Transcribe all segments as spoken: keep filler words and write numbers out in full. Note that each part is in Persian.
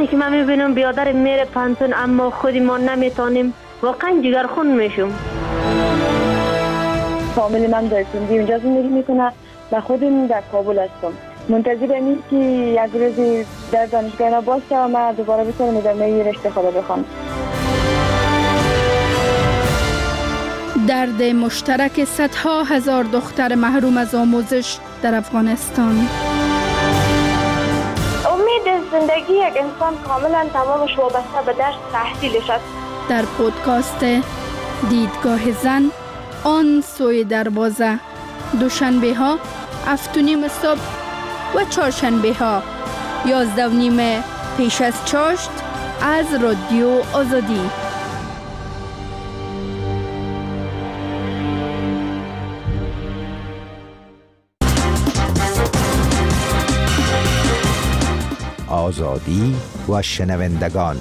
زمانی که من میبینم بیادر میره پانتون اما خودی ما نمیتونیم، واقعا جگرخون میشم. فامیل من در سندی اونجا زندگی میکنه و خودم در کابل هستم. منتظرم این که یک روزی در دانشگاه باشه و من دوباره بتونم ادامه رشته خود بخونم. درد مشترک صدها هزار دختر محروم از آموزش در افغانستان. امید زندگی یک انسان کاملا تمامش وابسته به درس تحصیلش است. در پودکاست دیدگاه زن، آن سوی دروازه، دوشنبه ها هفت و نیم صبح و چهارشنبه ها یازده و نیم پیش از چاشت از رادیو آزادی. آزادی و شنوندگان.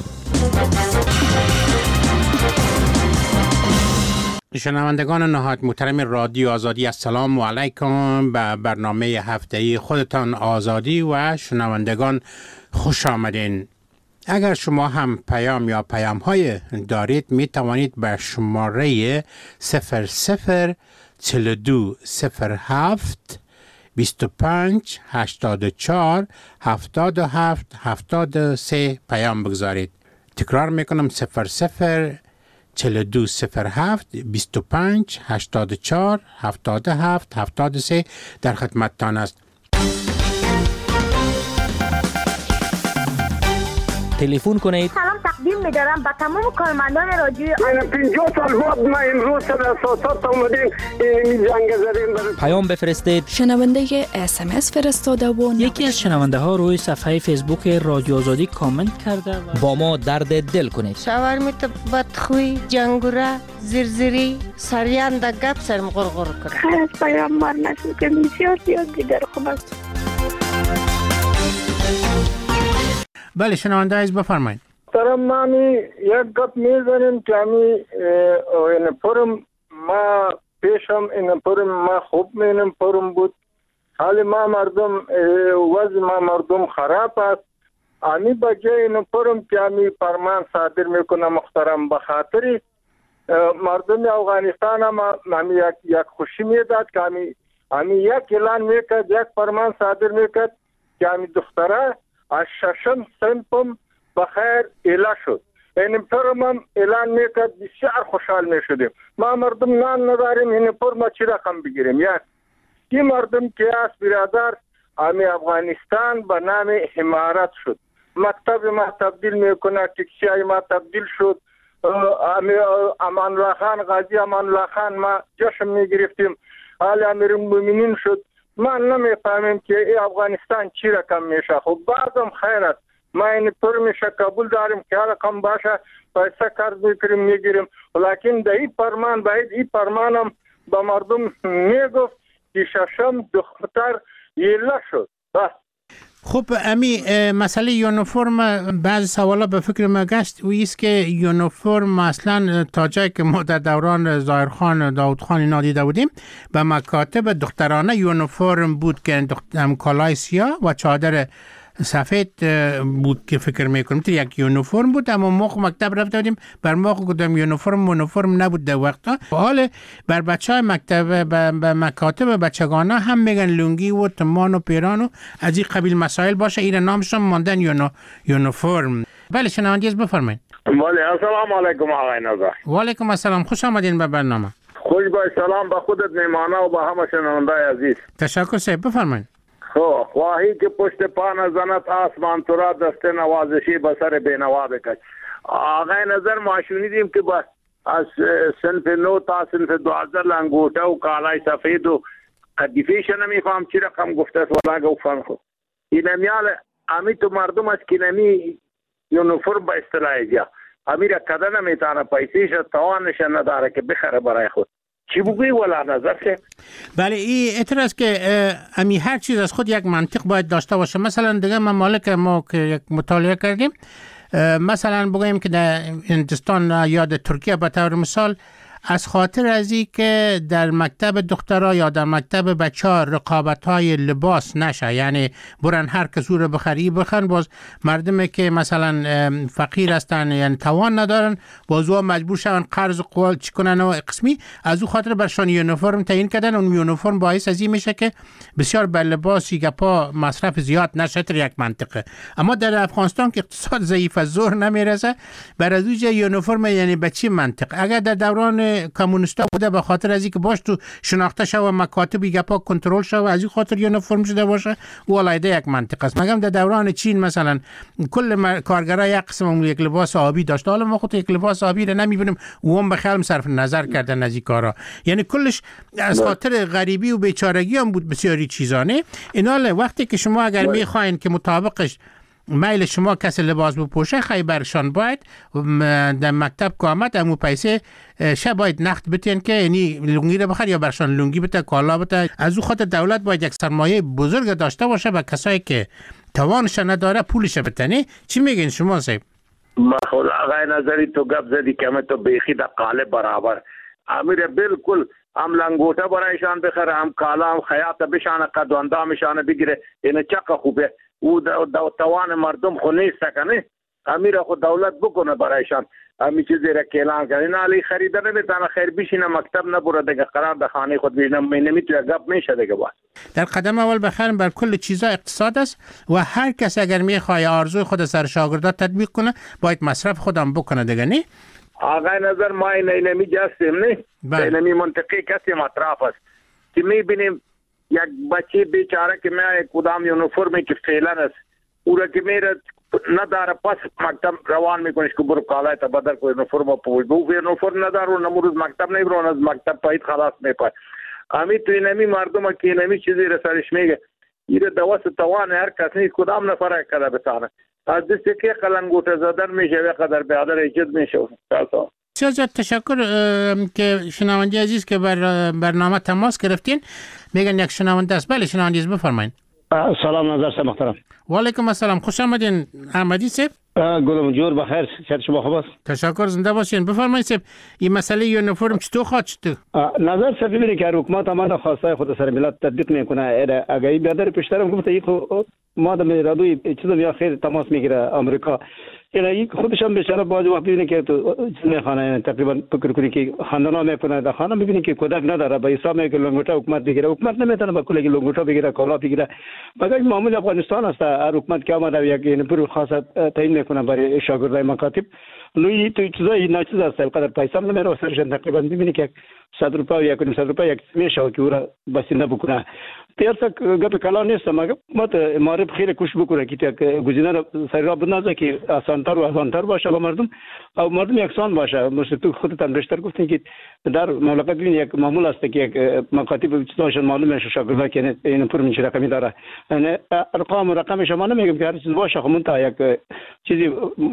شنوندگان نهایت محترم رادیو آزادی، السلام علیکم. به برنامه هفته‌ای خودتان آزادی و شنوندگان خوش آمدین. اگر شما هم پیام یا پیام های دارید می توانید به شماره صفر صفر چهل و دو صفر هفت بیست و پنج هشتاد و چهار هفتاد و هفت هفتاد و سه پیام بگذارید. تکرار میکنم صفر صفر چهل و دو صفر هفت بیست و پنج هشتاد و چهار هفتاد و هفت هفتاد و سه در خدمتتان است. تلفن کنید. سلام تقدیم می‌دارم به تمام کارمندان رادیو. من پنجاه سال بعد ما امروز سر اساسات اومدیم این جنگ زدیم. پیام بفرستید. شنونده اس ام اس فرستاده و یکی از شنونده ها روی صفحه فیسبوک رادیو آزادی کامنت کرده و با ما درد دل کنید. شاورمیت بدخوی، جنگوره، زرزری، سریان دا گپ سرم غرغر کنه. خیلی از پیام مار نشد که بسیار زیاد دیگر خوب است. بله شنونده عزیز بفرمایید. ترم مامی یک گپ میزنیم که امی این پرم ما پیشم این پرم ما خوب مینم پرم بود. حالی ما مردم وضع ما مردم خراب است. امی بجای این پرم که امی فرمان صادر میکنه محترم بخاطری مردم افغانستان هم امی یک, یک خوشی میداد که امی امی یک اعلان میکرد، یک فرمان صادر میکرد که امی دختره از ششم سنپم بخیر اعلان شد. این پرم اعلان میکرد، بسیار خوشحال میشدیم. ما مردم نان نداریم، این پرم چی رقم بگیریم؟ یک این مردم که از برادر امی افغانستان به نام امارات شد. مکتب ما تبدیل میکنه، تکسی های ما تبدیل شد. امی امان الله خان، غازی امان الله خان ما جشن میگرفتیم. حال امیر المؤمنین شد. ما نمیفهمیم که ای افغانستان چی رقم میشه. خب بعضم خیر است، ما این پر میشه قبول داریم که رقم باشه، پیسه قرض میکنیم میگیریم، ولیکن در این فرمان باید این فرمانم به مردم میگفت که ششم دختر ایله شد. بس خب امی مسئله یونیفرم بعض سوالا به فکر ما گشت و ایست که یونیفرم اصلا تا جایی که ما در دوران ظاهرخان داود خان اینا دیده بودیم به مکاتب دخترانه یونیفرم بود که دختر کالای سیاه و چادر سفید بود که فکر میکنم تو یک یونیفرم بود، اما ما مکتب رفته بودیم بر ما کدام یونیفرم یونیفرم نبود در وقتا. حال بر بچهای مکتب به مکاتب بچگانه هم میگن لونگی و تمان و پیران و از این قبیل مسائل باشه، این نامشون ماندن یونو یونیفرم. بله شنوندگان بفرمایید. بله السلام علیکم آقای نظر. و علیکم السلام، خوش آمدین به برنامه. خوش باش، سلام به خودت میمانه و به همه شنونده عزیز. تشکر صاحب بفرمایید. خب خواهی که پشت پا نزند آسمان تو را دست نوازشی به سر بینوا بکش. آقای نظر ما شنیدیم که با از صنف نو تا صنف دوازده لنگوټه و کالای سفید و قدیفیش نمیفهم چی رقم گفته است ولا گفتن خود این میال امی تو مردم است که نمی یونیفرم به اصطلاح جا امی را کده نمیتانه پیسیش توانش نداره که بخره برای خود. چی بگویی ولا نظر که؟ بله این اعتراض که امی هر چیز از خود یک منطق باید داشته باشه. مثلا دیگه ممالک ما که یک مطالعه کردیم، مثلا بگوییم که در هندوستان یا در ترکیه به طور مثال از خاطر از این که در مکتب دخترها یا در مکتب بچه‌ها رقابت‌های لباس نشه، یعنی برن هر کس رو بخری بخن، باز مردمی که مثلا فقیر هستن یعنی توان ندارن باز او مجبور شون قرض قوال چی کنن و قسمی، از او خاطر برشان یونیفرم تعیین کردن. اون یونیفرم باعث از این میشه که بسیار بر لباسی گپا مصرف زیاد نشه در یک منطقه. اما در افغانستان که اقتصاد ضعیف از ظهر نمیرسه، بر از اوج یونیفرم یعنی به چی منطق؟ اگر در دوران کمونیستا بوده به خاطر از اینکه باش تو شناخته شو و مکاتب گپا کنترل شو از این خاطر یونیفرم شده باشه، ولایده یک منطقه است. مگم در دوران چین مثلا کل کارگرای یک قسم یک لباس آبی داشت، حالا ما خود یک لباس آبی رو نمیبینیم و هم به خیال صرف نظر کردن از این کارا، یعنی کلش از خاطر غریبی و بیچارگی هم بود بسیاری چیزانه. اینا وقتی که شما اگر میخواین که مطابقش میل شما کسی لباس بپوشه، خیلی برشان باید در مکتب که آمد امو پیسه شه باید نقد بتین که یعنی لونگی رو بخر یا برشان لونگی بته کالا بته. از او خاطر دولت باید یک سرمایه بزرگ داشته باشه به کسایی که توانش نداره پولش بتنه. چی میگین شما صاحب؟ مخول آقای نظری تو گپ زدی که همه تو بیخی در قالب برابر امیر بالکل هم لنگوته برایشان بخره، هم کالا هم خیاط بشانه، قد و اندامشانه بگیره، اینه چقه خوبه. او دا توان مردم خو نیست کنه، امیر خو دولت بکنه برایشان امی چیزی را که اعلان کنه. نه علی خریده نمیتونه خیر بیشینه مکتب نبره دیگه قرار ده خانه خود بینم نمیتونه گپ میشه دیگه. باز در قدم اول بخرم بر کل چیزا اقتصاد است و هر کس اگر میخواد آرزوی خود سر شاگردات تطبیق کنه باید مصرف خودم بکنه دیگه. نه آقای نظر ما این اینمی جستیم نه اینمی منطقی کسی مطرف است که میبینیم یک بچه بیچاره که میاره کدام یونیفرمی که فعلا است او را که میره نداره پس مکتب روان میکنش که برو کالای تا بدر کو یونیفرم پوش بو یونیفرم نداره و نمروز مکتب نمیرون از مکتب پایید خلاص میپای. امی تو اینمی مردم که اینمی چیزی را سرش میگه ایره دوست توان هر کس نیست کدام نفر کده بتانه از دسته که قلنگوت زدن میشه و قدر بیادر ایجاد میشه. بسیار زیاد تشکر که شنونده عزیز که بر برنامه تماس گرفتین. میگن یک شنونده است. بله شنونده عزیز بفرمایید. سلام نظر صاحب محترم. و علیکم السلام، خوش آمدین احمدی صاحب. گلم جور بخیر، شد شما خوب است؟ تشکر، زنده باشین. بفرمایید صاحب این مسئله یونیفرم چطور خواهد شد؟ نظر صاحب ببینید که حکومت آمده خواسته خود سر ملت تطبیق میکنه. اگه این بیادر پیشترم گفته این ما در رادوی چیزا یا خیر تماس میگیره آمریکا، یعنی خودش هم بیچاره باز وقت ببینید که تو چیز میخوانه تقریبا فکر کنی که خاندانا میکنه در خانه ببینید که کودک نداره به حساب میگه لنگوتا حکومت بگیره، حکومت نمیتونه با کلی لنگوتا بگیره کالا بگیره. مگر معمول افغانستان است هر حکومت که آمده یک نیرو خاص تعیین میکنه برای شاگردای مکاتب. لوی تو چیزای ناچیز است قدر پیسه هم نمیره سرشن تقریبا ببینید که صد روپیه یا کنیم صد روپیه یک میشه که او را بسنده بکنه. پیرسا گپ کلا نیست مگر مت معرف خیر کوش بکنه که گزینه سر را بنازه که آسان‌تر و آسان‌تر باشه با مردم او مردم یکسان باشه. مثل تو خودتان بیشتر گفتین که در مملکت ببین یک معمول است که یک مکاتب چیزاشون معلومه شاگردا که این فرم چه رقمی داره، یعنی ارقام رقم شما نمیگم که هر چیز باشه خب منتها یک چیزی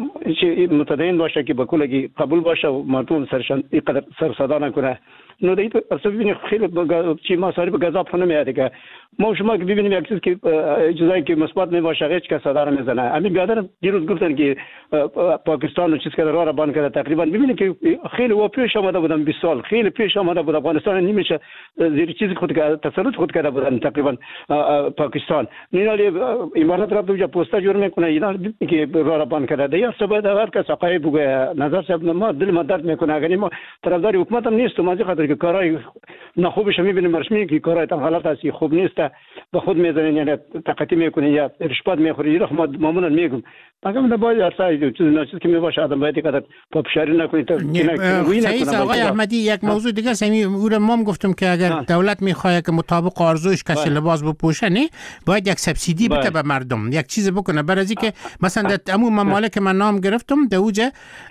متدین باشه که به کلی قبول باشه و مردم سرشان اینقدر سر صدا نکنه. نو دیت اصلا ببینید خیلی چی مصارف گذاب خونه میاد که ما شما که ببینیم یک چیز که چیزایی که مثبت نباشه هیچ کس صدا نمیزنه. همین بیادر دیروز گفتن که پاکستان و چیز که راه را بند کرده تقریبا ببینید که خیلی و پیش آمده بودن بیست سال خیلی پیش آمده بود افغانستان نمیشه زیر چیزی خود تسلط خود کرده بودن تقریبا پاکستان. نینالی امارات را دوجا پوستا جور میکنه اینا که راه را بند کرده یا سبب هر کس حقایق بگه. نظر صاحب ما دل ما درد میکنه اگر ما طرفدار حکومت هم نیستم از خاطر که کارهای نخوبش میبینیم رسمی که کارهای تام حالت است خوب نیست به خود میزنن یعنی تقاطی میکنه یا رشوت میخوره. اینا ما معمولا میگم مگر نه باید اصلا چیز نه چیز که میباشه آدم باید اینقدر پاپشاری نکنید. سعید آقای احمدی یک موضوع دیگه است. او را ما گفتم که اگر دولت میخواد که مطابق آرزوش کسی لباس بپوشه نه باید یک سبسیدی بده به مردم، یک چیز بکنه برای اینکه مثلا در عموم ممالک من نام گرفتم دوجه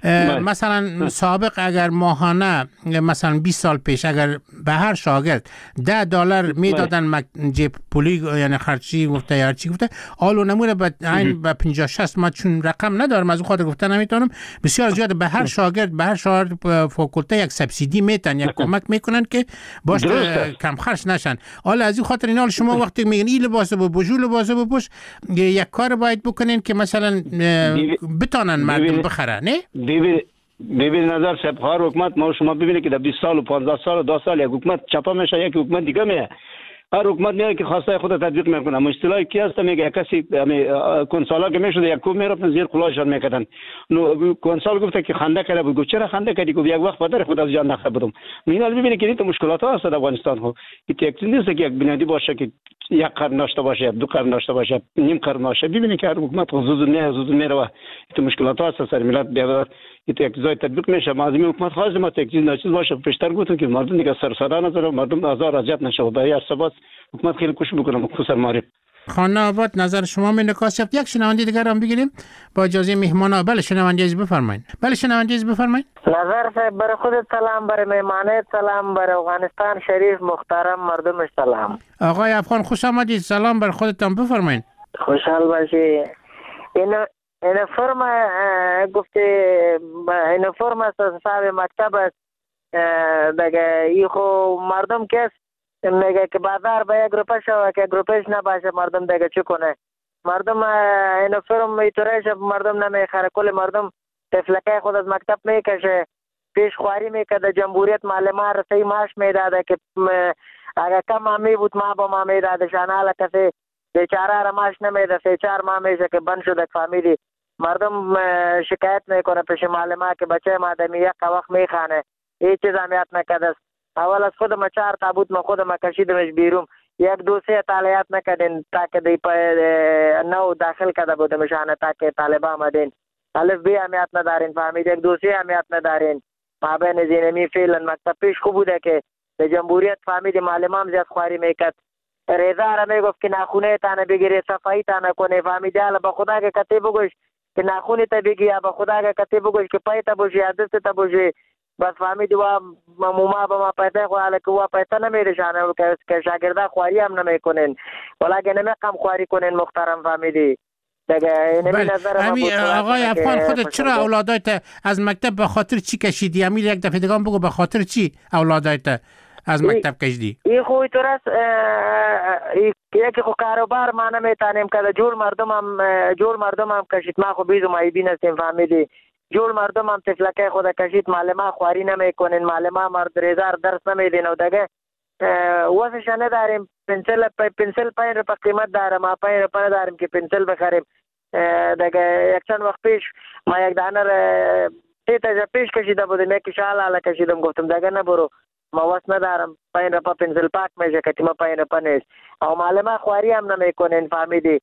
مثلا سابق اگر ماهانه مثلا بیست سال پیش اگر به هر شاگرد ده دلار میدادن جیب پولی یعنی خرچی گفته یا چی گفته آلو نمونه به عین به پنجاه شصت ما چون رقم ندارم از اون خاطر گفته نمیتونم بسیار زیاد به هر شاگرد به هر شاگرد فاکولته یک سبسیدی میتن یک کمک میکنن که باش کم خرج نشن. حالا از این خاطر اینا شما وقتی میگن این لباس بپوش لباس بپوش یک کار باید بکنین که مثلا بتونن مردم بخرن. نه ببین نظر صاحب، هر حکومت ما شما ببینید که در بیست سال و پانزده سال و دو سال یک حکومت چپا میشه، یک حکومت دیگه میه. هر حکومت میاد که خواسته خود تطبیق میکنه. اما اصطلاحی کی هست میگه کسی کنسالا که میشد یک کوب میرفتن زیر کلاهشان میکردن. نو کنسال گفته که خنده کرده بود. چرا خنده کردی؟ گفت یک وقت پدر خود از جان نخه بودم. مینا ببینید که این مشکلات ها هست در افغانستان. ها این یک نیست که یک بنیادی باشه که یک قرن داشته باشه، دو قرن داشته باشه، نیم قرن باشه. ببینید که هر حکومت حدود نه حدود میره و این مشکلات ها هست سر ملت بیاد یک جای تطبیق میشه. معظم حکومت خاص ما یک چیز ناچیز باشه. پیشتر گفتم که مردم دیگه سرسرا نذاره، مردم آزار اذیت نشه و برای ثبات حکومت خیلی کوشش بکنه مخصوصا معرف. خانه آباد نظر شما می نکاسب. یک شنونده دیگر هم بگیریم با اجازه مهمان. بله شنونده عزیز بفرمایید. بله شنونده عزیز بفرمایید. نظر صاحب برای خودت سلام، برای مهمانت سلام، برای افغانستان شریف محترم مردمش سلام. آقای افغان خوش آمدید. سلام برای خودتان بفرمایید. خوشحال باشی. این این فرم گفته این فرم است صاحب مکتب است دیگه. ای خو مردم کس میگه که بازار به یک روپه شو که یک روپهش نباشه مردم دیگه چی کنه؟ مردم این فرم ایتوریش مردم نمیخره. کل مردم تفلکه خود از مکتب میکشه، پیش خواری میکرده. جمهوریت معلمان رسی معاش میداده که اگر کم همی بود ما با ما میداده شان. حالا کسی بیچاره را معاش نمیده، سه چهار ماه میشه که بند شده فامیلی. مردم شکایت میکنه پیش معلمان که بچه ما دمی یک وقت میخانه. هیچ چیز همیت نکده. اول از خودم چهار تابوت ما خودم کشیدمش بیرون. یک دو سه طالعات نکردین تاکه دی پای نو داخل کرده بودم شانه تاکه طالبان آمدین. الف بی همیت ندارین فهمید، یک دو سه همیت ندارین. ما بین زینمی فعلا مکتب پیش خوب بوده که به جمهوریت فهمید معلمان زیاد خواری میکرد. رضا را میگفت که ناخونه تانه بگیری، صفایی تانه کنه. فهمید حالا به خدا که کتی بگوش که ناخونی تا بگی، یا به خدا که کتی بگوش که پای تا بوشی یا دست تا بوشی. بس فهمیدی و موما با ما پیدا خواهد که و پیدا نمیرشانه که شاگرده خواری هم نمیکنن ولی که نمیقم خواری کنن. محترم فهمیدی دیگه. امی آقای افغان خودت چرا اولادایت از مکتب به خاطر چی کشیدی؟ امیر یک دفعه دیگه بگو به خاطر چی اولادایت از مکتب کشیدی؟ این خوی تو راست یکی خو کاروبار ما نمیتانیم که جور مردم هم جور مردم هم کشید. ما خو بیزو مایبین هستیم فهمیدی. جور مردم هم تفلکه خود کشید. معلمان خواری نمیکنن، معلمان مرد ریزار درس نمیدین و دیگه واسش نداریم. پنسل پنسل پنج روپه قیمت داره، ما پنج روپه نداریم که پنسل بخریم دیگه. یک چند وقت پیش ما یک دانه سی تا پیش کشیده بودیم، یکی شال حالا کشیدم. گفتم دیگه نبرو ما واس ندارم، پنج روپه پنسل پاک میشه که ما پنج روپه نیست. او معلمان خواری هم نمیکنن فهمیدی.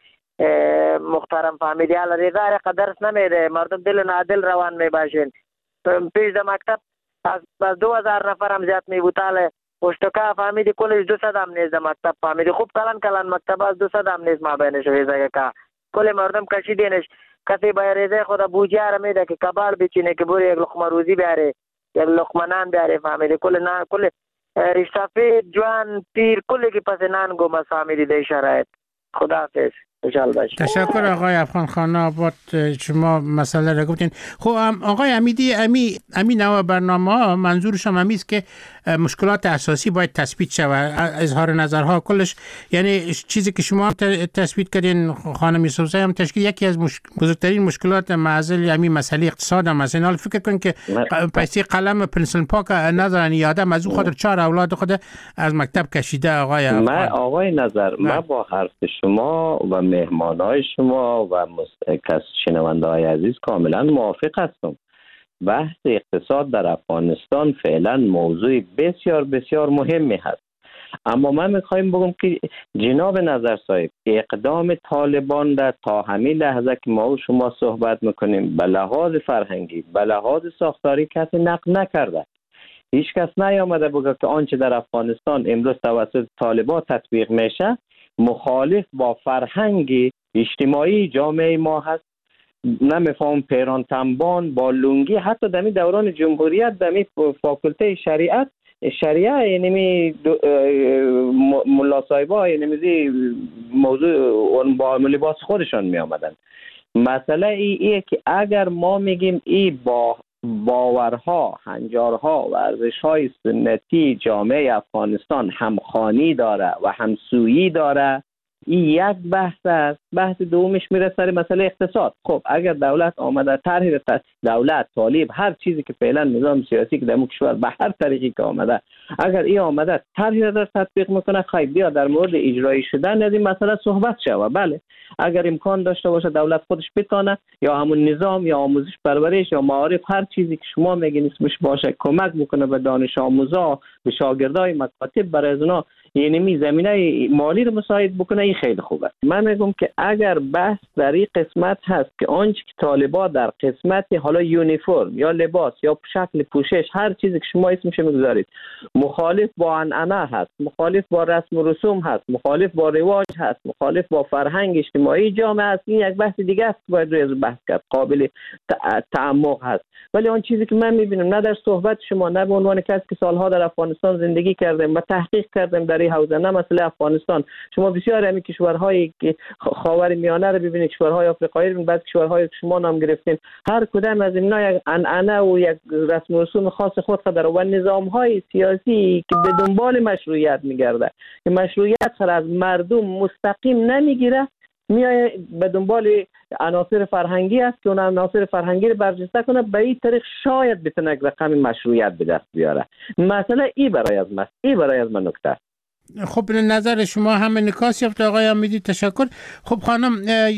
محترم فهمیدی حالا ریزار قدرس نمیده، مردم دل نادل روان میباشین. پیش در مکتب از دو هزار نفر هم زیاد میبود. حالا پشتکا فهمیدی کلش دو صد هم نیست در مکتب فهمیدی. خوب کلان کلان مکتب از دو صد هم نیست ما بینش ریزه که کل مردم کشیدینش. کسی باید ریزه خدا بوجه را میده که کبال بچینه که بوری یک لقمه روزی بیاره، یک لقمه نان بیاره فهمیدی. کل نان کل ریشتافی جوان پیر کلی که پس نان گم فهمیدی در شرایط. خدا حافظ. تشکر آقای افغان خانه آباد. شما مسئله را گفتین. خب آقای امیدی امی امی نوع برنامه ها منظورشم امی است که مشکلات اساسی باید تثبیت شود، اظهار نظرها کلش، یعنی چیزی که شما تثبیت کردین خانم یوسفزئی هم تشکیل یکی از مش... بزرگترین مشکلات معضل امی مسئله اقتصاد هم است. حال فکر کن که پیسه قلم پنسل پاک ندارن یادم از او خاطر چهار اولاد خود از مکتب کشیده. آقای افغان من آقای نظر من با حرف شما و مهمانای شما و کس شنونده های عزیز کاملا موافق هستم. بحث اقتصاد در افغانستان فعلا موضوع بسیار بسیار مهمی هست. اما من میخوایم بگم که جناب نظر صاحب اقدام طالبان در تا همین لحظه که ما و شما صحبت میکنیم به لحاظ فرهنگی به لحاظ ساختاری کسی نقد نکرده. هیچ کس نیامده بگه که آنچه در افغانستان امروز توسط طالبان تطبیق میشه مخالف با فرهنگ اجتماعی جامعه ما هست. نمیفهم پیران تنبان با لنگی حتی در دوران جمهوریت در فاکولته شریعت شریعه یعنی ملا صاحبا یعنی موضوع با لباس خودشان می آمدن. مسئله ای ایه که اگر ما میگیم ای با باورها، هنجارها و ارزش‌های سنتی جامعه افغانستان همخوانی داره و همسویی داره این یک بحث است. بحث دومش میره سر مسئله اقتصاد. خب اگر دولت آمده طرحی دولت طالب هر چیزی که فعلا نظام سیاسی که در کشور به هر طریقی که آمده، اگر این آمده طرحی را در تطبیق میکنه، خیلی بیا در مورد اجرایی شدن از این مسئله صحبت شود. بله اگر امکان داشته باشه دولت خودش بتونه یا همون نظام یا آموزش پرورش یا معارف هر چیزی که شما میگین اسمش باشه کمک میکنه به دانش آموزا، به شاگردای مکاتب، برای از اونا یعنی می زمینه مالی رو مساعد بکنه، این خیلی خوبه. من میگم که اگر بحث در این قسمت هست که آنچه که طالبا در قسمت حالا یونیفرم یا لباس یا شکل پوشش هر چیزی که شما اسمش میگذارید مخالف با عنعنه هست، مخالف با رسم و رسوم هست، مخالف با رواج هست، مخالف با فرهنگ اجتماعی جامعه است، این یک بحث دیگه است که باید روی از بحث کرد، قابل تعمق هست. ولی آن چیزی که من میبینم نه در صحبت شما نه به عنوان کسی که سالها در افغانستان زندگی کردم و تحقیق کردم در این حوزه، نه مسئله افغانستان، شما بسیار همین کشورهای که خاور میانه رو ببینید، کشورهای آفریقایی رو، بعضی کشورهای که شما نام گرفتین، هر کدام از اینا یک عنعنه و یک رسم و رسوم خاص خود داره و نظامهای سیاسی که به دنبال مشروعیت میگرده که مشروعیت سر از مردم مستقیم نمیگیره، میای به دنبال عناصر فرهنگی است که اون عناصر فرهنگی رو برجسته کنه، به این طریق شاید بتونه یک رقم مشروعیت به دست بیاره. مسئله ای برای از من ای برای از من نکته. خب به نظر شما هم نکاس یافت آقای امیدی، تشکر. خب خانم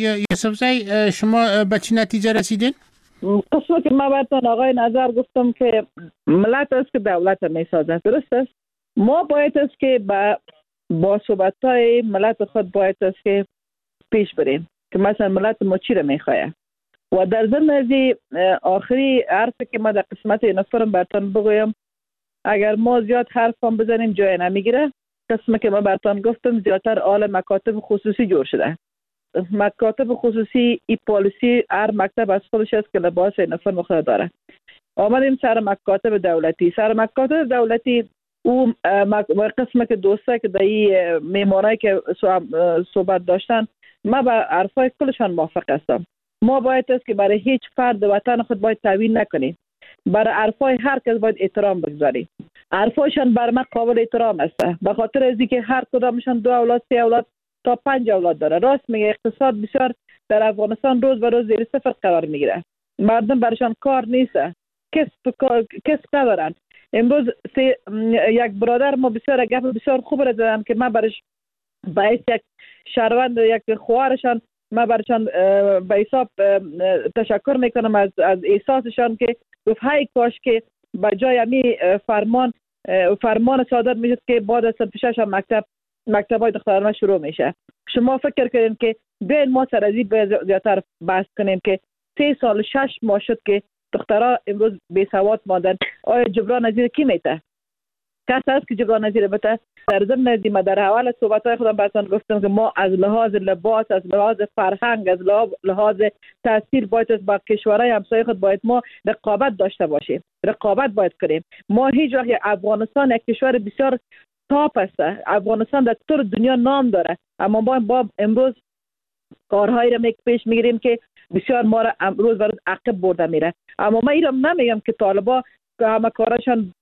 یوسفزئی شما به چی نتیجه رسیدین؟ قسمت که ما براتون آقای نظر گفتم که ملت است که دولت میسازه، درست است. ما باید است که با با صحبت‌های ملت خود باید است که پیش بریم که مثلا ملت ما چی رو میخواه و در ضمن از آخری حرفی که ما در قسمت اینفرم براتون بگویم، اگر ما زیاد حرفم بزنیم جای نمیگیره. قسمی که ما براتون گفتم زیادتر آل مکاتب خصوصی جور شده. مکاتب خصوصی ای پالیسی هر مکتب از خودش است که لباس اینفرم خود داره. آمدیم سر مکاتب دولتی. سر مکاتب دولتی او قسمی که دوسته که در این میمارایی که صحبت داشتن، ما با حرفای کلشان موافق هستم. ما باید است که برای هیچ فرد وطن خود باید توهین نکنیم. برای حرفای هر کس باید احترام بگذاریم. حرفایشان بر من قابل احترام است، به خاطر از اینکه هر کدامشان دو اولاد، سه اولاد تا پنج اولاد داره. راست میگه اقتصاد بسیار در افغانستان روز به روز زیر صفر قرار میگیره. مردم برشان کار نیست، کسب کسب ندارن. امروز یک برادر ما بسیار گپ بسیار خوب را زدن که من برش باعث یک شهروند یک خوارشان ما برشان به حساب تشکر میکنم از از احساسشان که گفت های کاش که بجای امی فرمان فرمان صادر میشد که بعد از پیشش مکتب مکتبای دخترانه شروع میشه. شما فکر کردین که بین ما سر از این زیادتر بحث کنیم که سه سال شش ماه شد که دخترها امروز بی سواد ماندن. آیا جبران نظیر کی میته؟ کس هست که جبران نظیر بته؟ در ضمن ازی ما در حوال صحبت‌های خودم براتون گفتم که ما از لحاظ لباس، از لحاظ فرهنگ، از لحاظ تاثیر باید با کشورهای همسایه خود باید ما رقابت داشته باشیم. رقابت باید کنیم. ما هیچ وقت افغانستان یک کشور بسیار تاپ است. افغانستان در طور دنیا نام داره، اما ما با امروز کارهایی را پیش میگیریم که بسیار ما را روز به روز عقب برده میره. اما من اینو نمیگم که طالبا که همه کارشان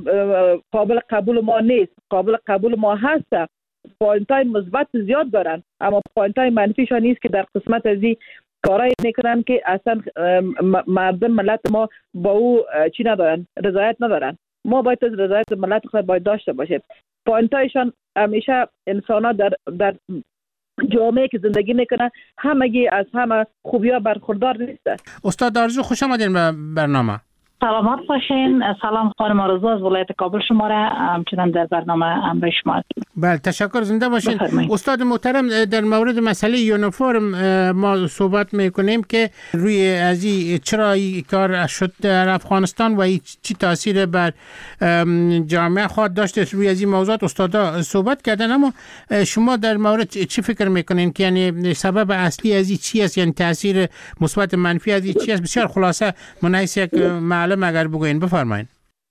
قابل قبول ما نیست، قابل قبول ما هست. پوینتای مثبت زیاد دارن، اما پوینتای منفیشان نیست که در قسمت از این کارایی میکنن که اصلا مردم ملت ما با او چی ندارن، رضایت ندارن. ما باید از رضایت ملت خود باید داشته باشیم. پوینتایشان همیشه انسان ها در در جامعه که زندگی میکنه همگی از همه خوبیا برخوردار نیست. استاد آرزو خوش آمدین به برنامه. سلامت باشین. سلام خانم آرزو از ولایت کابل شما را همچنان در برنامه همراه شما. بله تشکر، زنده باشین. استاد محترم، در مورد مسئله یونیفرم ما صحبت میکنیم که روی از این چرا این کار شد در افغانستان و چی تاثیر بر جامعه خواهد داشت، روی از این موضوعات استادا صحبت کردن. اما شما در مورد چی فکر میکنین که یعنی سبب اصلی از این چی است، یعنی تاثیر مثبت منفی از این چی است؟ بسیار خلاصه منحیث یک معلم اگر بگوین بفرمایید.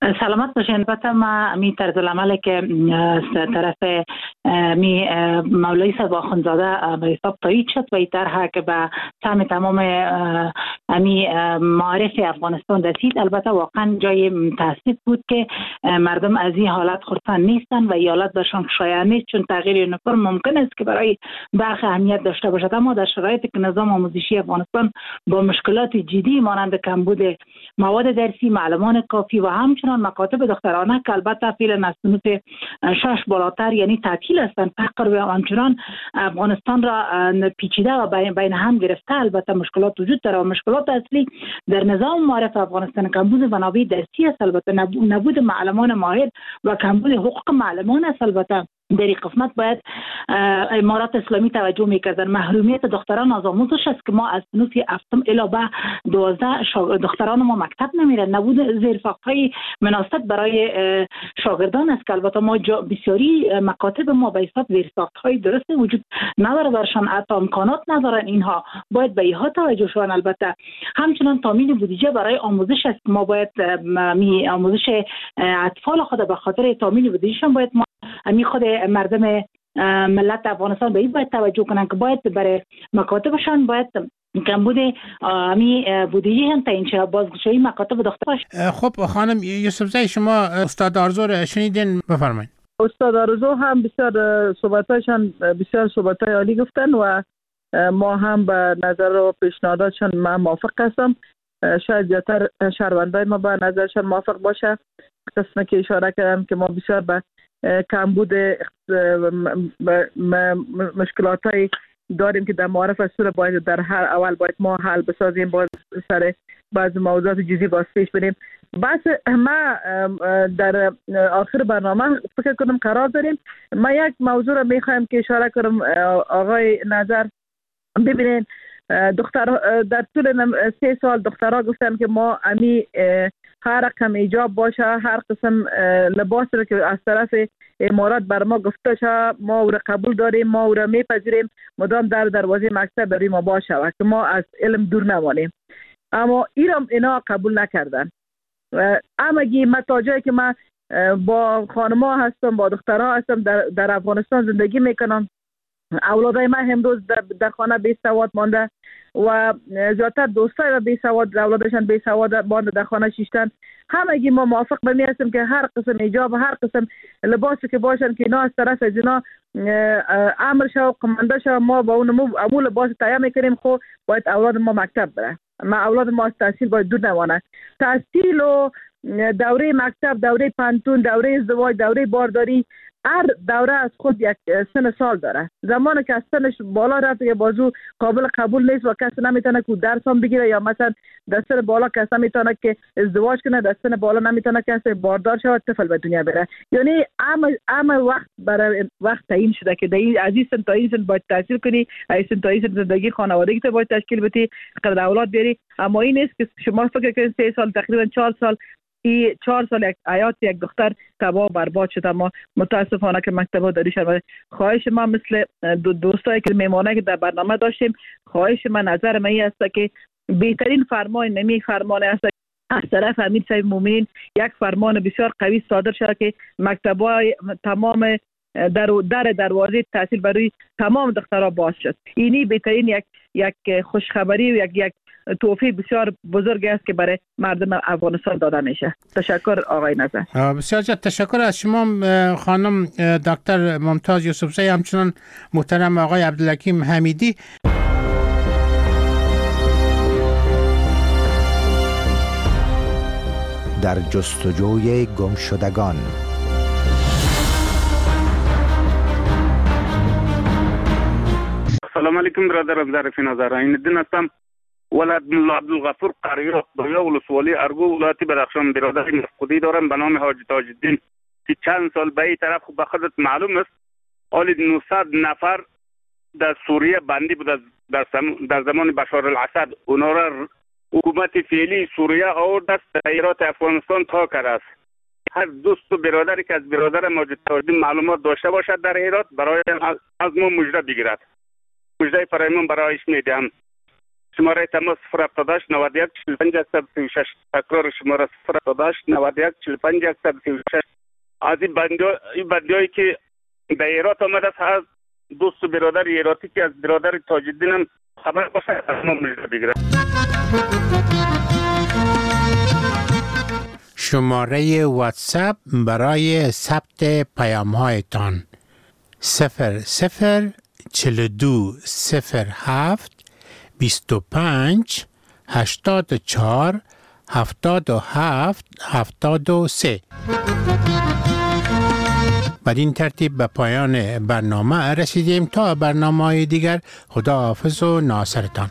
سلامت باشین. البته ما می طرز العمل که طرف می مولوی صاحب آخوندزاده به حساب تایید شد و این طرح که به سهم تمام می معارف افغانستان رسید، البته واقعا جای تاسف بود که مردم از این حالت خرسند نیستن و این حالت برشان شایع نیست، چون تغییر یونیفرم ممکن است که برای برخی اهمیت داشته باشد، اما در شرایطی که نظام آموزشی افغانستان با مشکلات جدی مانند کمبود مواد درسی، معلمان کافی و همچنان مکاتب دخترانه که البته فعلا از صنف شش بالاتر یعنی تعطیل هستند، فقر و همچنان افغانستان را پیچیده و بین هم گرفته، البته مشکلات وجود داره و مشکلات اصلی در نظام معارف افغانستان کمبود منابع درسی است، البته نبود معلمان ماهر و کمبود حقوق معلمان است. البته در این قسمت باید امارات اسلامی توجه میکردن. محرومیت دختران از آموزش است که ما از صنف هفتم الی به دوازده دختران ما مکتب نمیرن، نبود زیرساخت‌های مناسب برای شاگردان است که البته ما بسیاری مکاتب ما به حساب زیرساخت‌های درست وجود نداره برشان، حتی امکانات ندارن، اینها باید به اینها توجه شون. البته همچنان تامین بودجه برای آموزش است، ما باید می آموزش اطفال خود به خاطر تامین بودجهشان باید ما می خود مردم ملت افغانستان به این باید توجه کنن که باید برای مکاتبشان باید کمبود امی بودجه هم تعیین شه، بازگشایی مکاتب دختر باشه. خب خانم یوسفزئی، شما استاد آرزو رو شنیدین، بفرمایید. استاد آرزو هم بسیار صحبتاشان بسیار صحبتای عالی گفتن و ما هم به نظر و پیشنهاداتشان من موافق هستم. شاید زیادتر شهروندای ما به نظرشان موافق باشه. قسمتی که اشاره کردم که ما بسیار به کمبود مشکلاتای داریم که در معارف از سور باید در هر اول باید ما حل بسازیم، باید سر بعض موضوعات جزئی باز پیش بریم. بس ما در آخر برنامه فکر کنم قرار داریم. ما یک موضوع را میخوایم که اشاره کنم آقای نظر. ببینید دختر در طول سه سال دخترها گفتن که ما امی هر رقم ایجاب باشه، هر قسم لباس رو که از طرف امارات بر ما گفته شد ما او را قبول داریم، ما او را میپذیریم، مدام در دروازه مکتب برای ما باشه و که ما از علم دور نمانیم. اما ایرام اینا قبول نکردن. اما گی من تا جایی که من با خانم‌ها هستم، با دخترها هستم، در, در افغانستان زندگی میکنم، اولادای من امروز در, در خانه بی سواد مانده و زیادتر دوستای و بی سواد اولادشان بی سواد مانده در خانه شیشتن. همگی ما موافق به می هستیم که هر قسم ایجاب و هر قسم لباسی که باشن که اینا از طرف از اینا امر شو قمانده شو ما با اون مو لباس تهیه میکنیم. خب باید اولاد ما مکتب بره، ما اولاد ما از تحصیل باید دور نمانه. تحصیل و دوره مکتب، دوره پانتون، دوره ازدواج، دوره بارداری، هر دوره از خود یک سن سال داره. زمانی که از سنش بالا رفت که بازو قابل قبول نیست و کسی نمیتونه که درس هم بگیره، یا مثلا در سن بالا کسی نمیتونه که ازدواج کنه، در سن بالا نمیتونه کسی باردار شود، طفل به دنیا بره. یعنی همه وقت برای وقت تعیین شده که در این از این سن تا این سن باید تحصیل کنی، از سن تا این سن زندگی خانوادگی تو باید تشکیل بدی، قدر اولاد بیاری. اما این نیست که شما فکر کنید سه سال تقریبا چهار سال ای چهار سال یک حیات یک دختر تباه برباد شد. اما متاسفانه که مکتب‌ها داریشن. خواهش ما مثل دو دوستایی که میمانه که در برنامه داشتیم، خواهش من نظر من این است که بهترین فرمان نمی فرمان است از طرف امیر صاحب مومنین یک فرمان بسیار قوی صادر شد که مکتب‌های تمام در در دروازه تحصیل برای تمام دخترها باز شد. اینی بهترین یک یک خوشخبری و یک یک توفیق بسیار بزرگی است که برای مردم افغانستان داده میشه. تشکر آقای نظر. بسیار زیاد تشکر از شما خانم دکتر ممتاز یوسفزئی، همچنان محترم آقای عبدالحکیم حمیدی. در جستجوی گمشدگان. سلام علیکم برادرم ظریف نظر. این دین هستم، ولد ملا عبدالغفور قریات دویا ولسوالی ارگو ولایت بدخشان. برادر مفقودی دارم به نام حاجی تاج الدین که چند سال به این طرف به خودت معلوم است حالی نهصد نفر در سوریه بندی بود در, در زمان بشار الاسد. اونا را حکومت فعلی سوریه آورد دست ایرات افغانستان تا کرده است. هر دوست و برادری که از برادر ماجد تاج الدین معلومات داشته باشد در ایرات برای از ما مژده بگیرد. مژده فرایمان برایش میدم. شماره تماس صفر هفتاد و هشت نود و یک چهل و پنج صد و سی و شش. تکرار شماره صفر هفتاد و هشت نود و یک چهل و پنج صد و سی و شش. از این بندیایی که به ایرات آمده است، از دوست و برادر ایراتی که از برادر تاج الدین هم خبر باشه از ما مجده بگیره. شماره واتساپ برای ثبت پیام هایتان صفر صفر چهل و دو صفر هفت بیست و پنج هشتاد و چهار هفتاد و هفت هفتاد و سه. بر این ترتیب به پایان برنامه رسیدیم. تا برنامه‌های دیگر، خداحافظ و ناصرتان.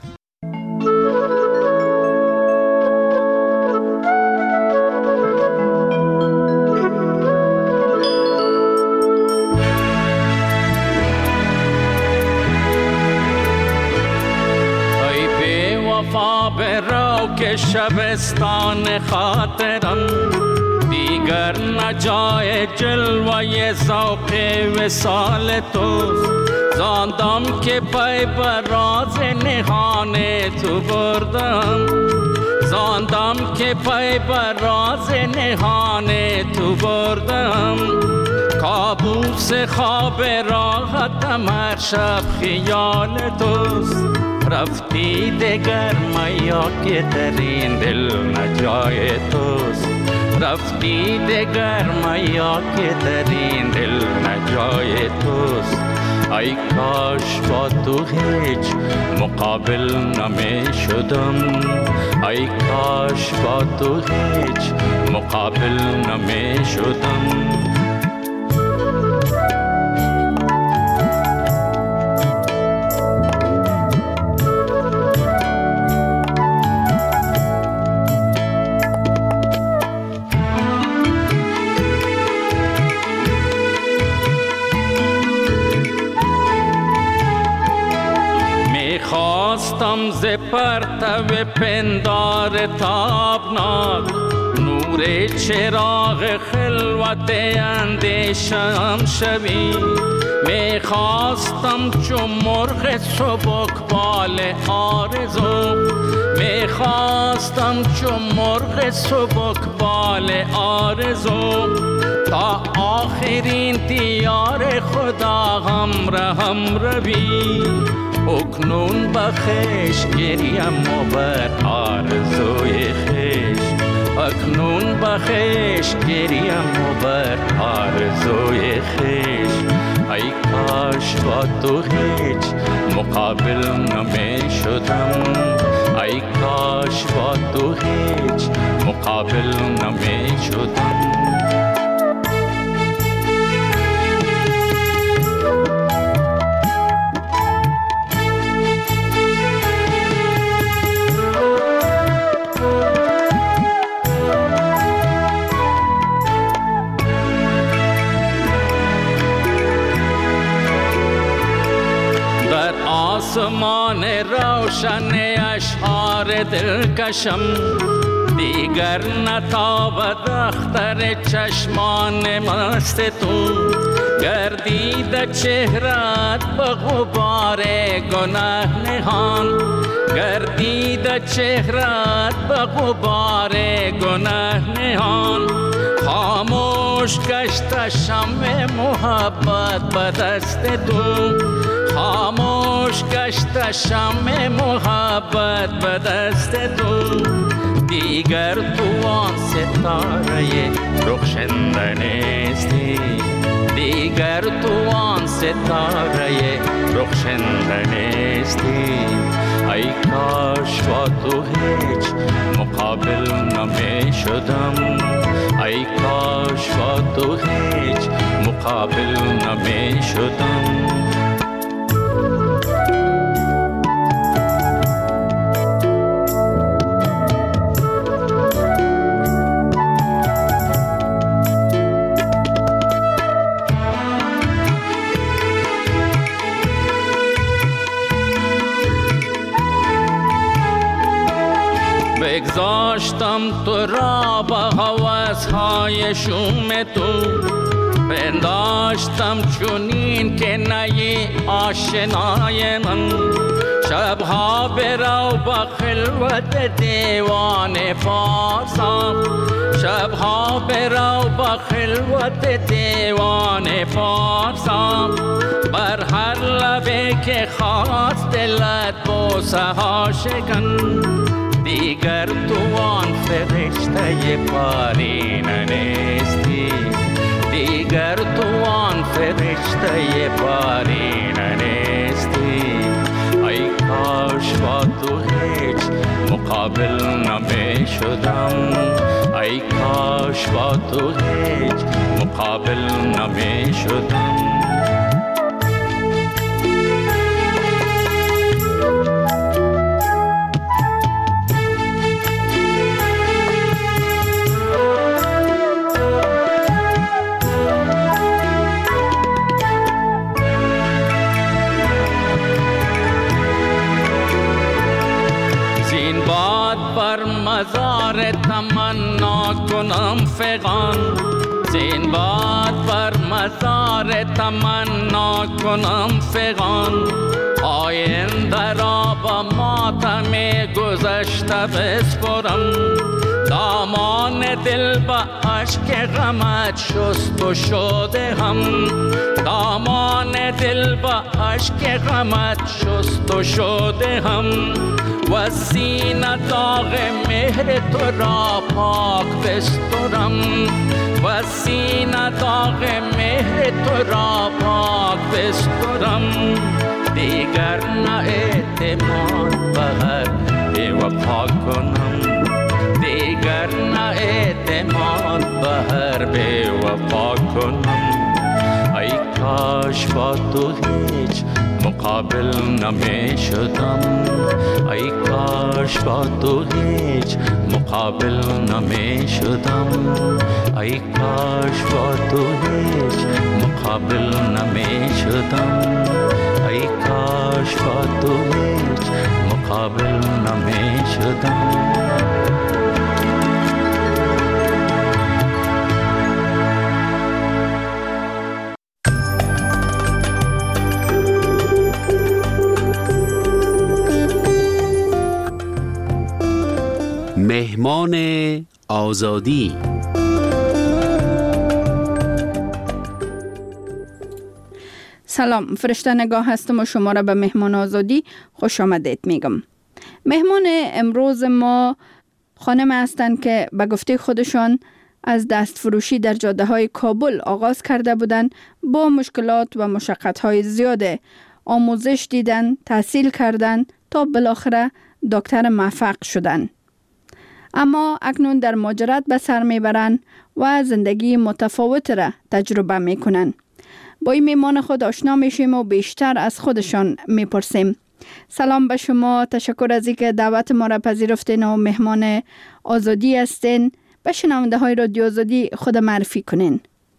ای بی وفا برو که شبستان خاطرم، دیگر نجای جلوه ذوق وصال توست. زاندم که پی بر راز نهان تو بردم، زاندم که پی بر راز نهان تو بردم. کابوس خواب راحتم هر شب خیال توست. رفتی دگر میا که در این دل نجای توست. رفتی دگر میا که در این دل نجای توست. ای کاش با تو هیچ مقابل نمی شدم. ای کاش با تو هیچ مقابل نمی شدم. خواستم ز پرتو پندار تابناک، نور چراغ خلوت اندیشم شوی. می خواستم چون مرغ سبکبال آرزو، می خواستم چون مرغ سبکبال آرزو. تا آخرین دیار خدا همراهم روی. اکنون بخش گریم و بر آرزوی خیش. اکنون بخش گریم و بر آرزوی خیش. ای کاش با تو هیچ مقابل نمی شدم. ای کاش با تو هیچ مقابل نمی شدم. آسمان روشن اشعار دلکشم، دیگر نتابد اختر چشمان مست تو. گردید چهرت به غبار گناه نهان، گردید چهرت به غبار گناه نهان. خاموش گشت شمع محبت به دست تو. خاموش گشت شمع محبت به دست تو. دیگر تو آن ستاره رخشنده نیستی. دیگر تو آن ستاره رخشنده نیستی. ای کاش با تو هیچ مقابل نمی شدم. ای کاش با تو هیچ مقابل نمی شدم. بگذاشتم تو را با هوس‌های شوم تو. پنداشتم چونین که نی آشنای من. شبها برو با خلوت دیوان فارسان، شبها برو با خلوت دیوان فارسان، بر هر لبه که خواست دلت بوسه ها شکن، دیگر تو آن فرشته پارینه نیستی، دیگر تو آن فرشته پارینه نیستی. ای کاش با تو هیچ مقابل نمی شدم، ای کاش با تو هیچ مقابل نمی شدم. مزار تمنا کنم فغان، زین باد بر مزار تمنا کنم فغان، آینده را با ماتم گذشته بسپرم، دامان دل با عشق غمت شست و شده هم، دامان دل با عشق غمت شست و شده هم، و سینه داغ مهر تو را پاک بسترم، و سینه داغ مهر تو را پاک بسترم، دیگر نه اعتماد بغیر بی وفا کنم، دیگر نه اعتماد بغیر بی وفا کنم. ای کاش با تو هیچ مقابل نمی شدم، ای کاش با تو هیچ مقابل نمی شدم، ای کاش با تو هیچ مقابل نمی شدم، ای کاش با تو هیچ مقابل نمی شدم. مهمان آزادی. سلام، فرشته نگاه هستم و شما را به مهمان آزادی خوش آمدید میگم. مهمان امروز ما خانم هستند که به گفته خودشان از دست فروشی در جاده های کابل آغاز کرده بودند، با مشکلات و مشقت های زیاده آموزش دیدن، تحصیل کردن تا بالاخره دکتر موفق شدن. اما اکنون در مهاجرت به سر میبرند و زندگی متفاوت را تجربه میکنن. با این میمان خود آشنا میشیم و بیشتر از خودشان میپرسیم. سلام به شما، تشکر از اینکه دعوت ما را پذیرفتین و مهمان آزادی هستین. به شنونده های رادیو آزادی خود معرفی کنین.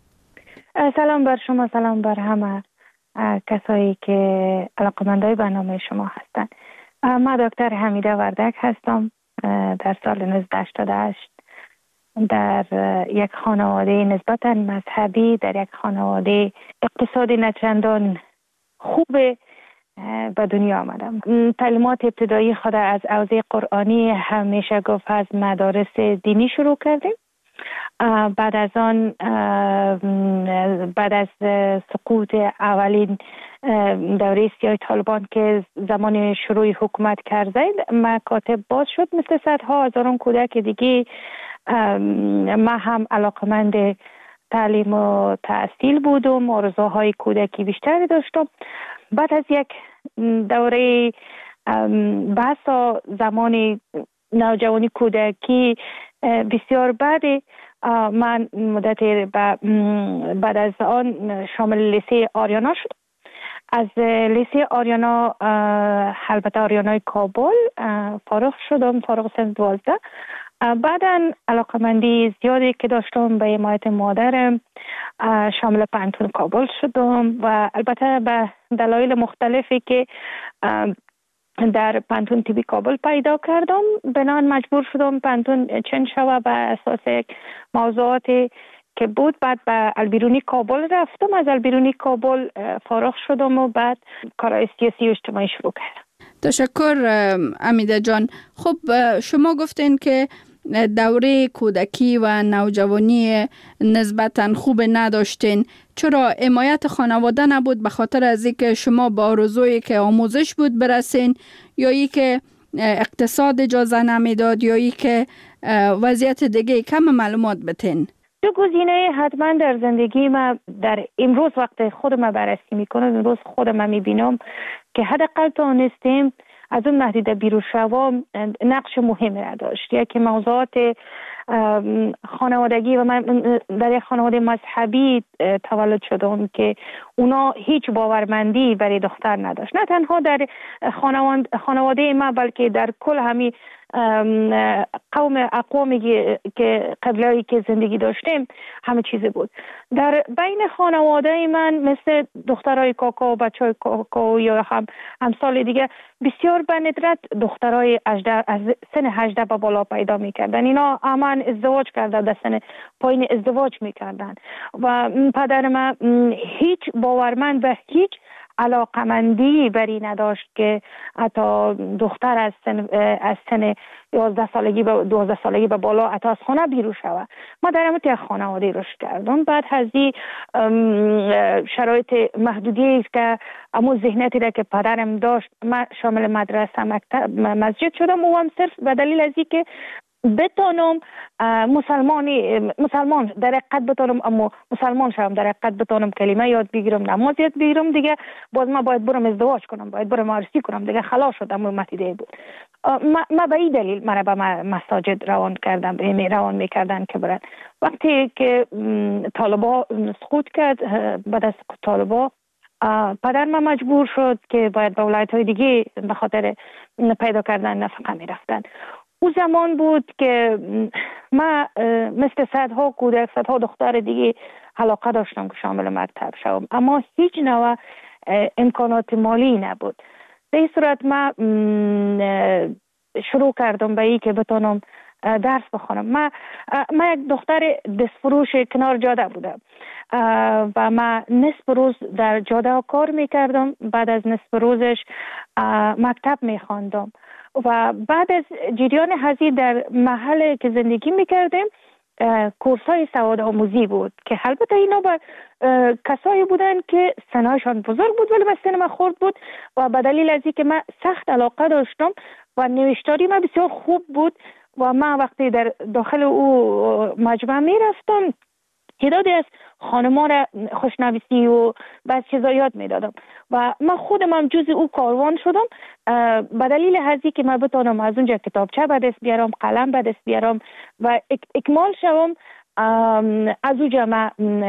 سلام بر شما، سلام بر همه کسایی که علاقه‌مندای برنامه شما هستند. من دکتر حمیده وردک هستم. در سال نوزده هشتاد و هشت در یک خانواده نسبتاً مذهبی، در یک خانواده اقتصادی نچندان خوب به دنیا آمدم. تعلیمات ابتدایی خود از حوزه قرآنی همیشه گفت از مدارس دینی شروع کردیم. بعد از آن بعد از سقوط اولین دوره سیاه طالبان که زمان شروع حکومت کرده، مکاتب باز شد مثل صدها هزاران کودک دیگه. ما هم علاقمند تعلیم و تحصیل بودم، آرزوهای کودکی بیشتری داشتم. بعد از یک دوره بحث زمان نوجوانی کودکی بسیار بعد، من مدت بعد از آن شامل لیسه آریانا شدم. از لیسه آریانا، البته آریانای کابل، فارغ شدم، فارغ سن دوازده. بعدا علاقمندی زیادی که داشتم به حمایت مادرم شامل پانتون کابل شدم و البته به دلایل مختلفی که در پانتون تیبی کابل پیدا کردم، بنان مجبور شدم پانتون چنج شوه به اساس موضوعاتی که بود. بعد به البیرونی کابل رفتم، از البیرونی کابل فارغ شدم و بعد کارهای سیاسی و اجتماعی شروع کردم. تشکر امیده جان. خب شما گفتین که دوره کودکی و نوجوانی نسبتاً خوب نداشتین. چرا حمایت خانواده نبود؟ به خاطر از اینکه شما با آرزویی که آموزش بود برسین، یا ای که اقتصاد اجازه نمیداد، یا ای که وضعیت دیگه؟ کم معلومات بتین. دو گزینه حتما در زندگی ما در امروز وقت خودم بررسی میکنم، امروز خودم میبینم که حداقل تونستیم از اون محدوده بیرون شوم نقش مهمی را داشت. یکی موضوعات خانوادگی، و من در یک خانواده مذهبی تولد شدم که اونا هیچ باورمندی برای دختر نداشت، نه تنها در خانواده ما بلکه در کل همی قوم اقوامی که قبلی که زندگی داشتیم همه چیز بود. در بین خانواده من مثل دخترای کاکا و بچهای کاکا یا هم امثال دیگه بسیار به ندرت دخترای از سن هجده به بالا پیدا میکردن. اینا همان ازدواج کردن، در سن پایین ازدواج میکردن و پدر من هیچ باورمند به هیچ علاقمندی بری نداشت که حتی دختر از سن از سن یازده سالگی به دوازده سالگی به بالا حتی از خانه بیرون شود. ما در همون یک خانواده رشد کردم. بعد از این شرایط محدودی است که همون ذهنیتی را که پدرم داشت، من شامل مدرسه مکتب مسجد شدم و هم صرف به دلیل از اینکه بتانم مسلمانی مسلمان در حقیقت بتانم، اما مسلمان شدم در حقیقت بتانم کلمه یاد بگیرم، نماز یاد بگیرم، دیگه باز ما باید برم ازدواج کنم، باید برم عروسی کنم، دیگه خلاص شدم. اون متیده بود. ما, ما به این دلیل مرا به مساجد روان کردم، می روان میکردن که برن. وقتی که طالبا سقوط کرد، بعد از طالبا پدر ما مجبور شد که باید به ولایت های دیگه به خاطر پیدا کردن نفقه می رفتن. او زمان بود که ما مثل صدها کودک، صدها دختر دیگه علاقه داشتم که شامل مکتب شوم، اما هیچ نوع امکانات مالی نبود. به این صورت ما شروع کردم به این که بتونم درس بخونم. ما ما یک دختر دستفروش کنار جاده بودم و ما نصف روز در جاده کار میکردم، بعد از نصف روزش مکتب میخواندم و بعد از جریان هزی در محل که زندگی میکردیم کورس های سواد آموزی بود که البته اینا با کسایی بودن که سنهایشان بزرگ بود ولی سن من خرد بود و به دلیل از اینکه من سخت علاقه داشتم و نوشتاری من بسیار خوب بود و من وقتی در داخل او مجمع می رفتم تعدادی از خانمان را خوشنویسی و بعض چیزا یاد می دادم و من خودم هم جز او کاروان شدم به دلیل هزی که من بتانم از اونجا کتابچه به دست بیارم، قلم به دست بیارم و اکمال شوم. از اونجا من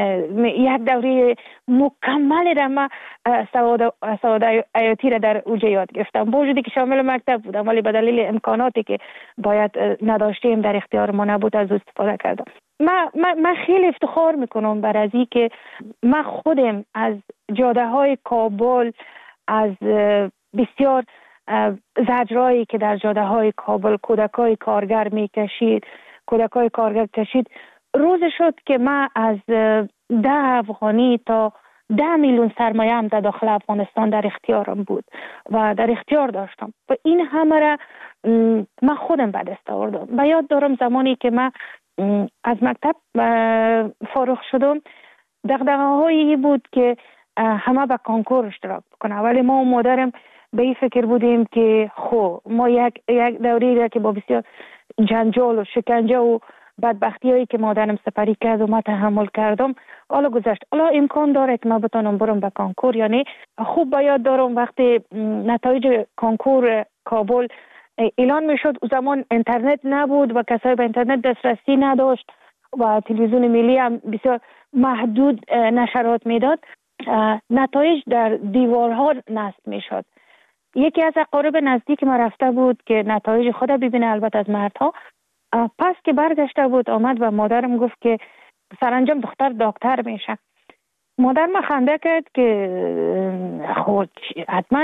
یک دوره مکمل را من سواد سواد حیاتی را در اونجا یاد گرفتم، با وجودی که شامل مکتب بودم ولی به دلیل امکاناتی که باید نداشتیم در اختیار ما نبود از استفاده کردم. من, من, من خیلی افتخار میکنم بر از این که من خودم از جاده های کابل، از بسیار زجرایی که در جاده های کابل کودکای کارگر میکشید کودکای کارگر کشید روز شد که من از ده افغانی تا ده میلیون سرمایه هم در داخل افغانستان در اختیارم بود و در اختیار داشتم و این همه را من خودم به دست آوردم. و یاد دارم زمانی که من از مکتب فارغ شدم دغدغه هایی بود که همه به کنکور اشتراک بکنه، ولی ما و مادرم به این فکر بودیم که خب ما یک یک دوری را که با بسیار جنجال و شکنجه و بدبختی هایی که مادرم سپری کرد و ما تحمل کردم حالا گذشت، حالا امکان داره که ما بتونم برم به کنکور. یعنی خوب باید دارم وقتی نتایج کنکور کابل اعلان میشد، او زمان اینترنت نبود و کسایی به اینترنت دسترسی نداشت و تلویزیون ملی هم بسیار محدود نشرات میداد، نتایج در دیوارها نصب میشد. یکی از اقارب نزدیک ما رفته بود که نتایج خود ببینه، البته از مردها. پس که برگشته بود آمد و مادرم گفت که سرانجام دختر دکتر میشه. مادر ما خنده کرد که خود حتما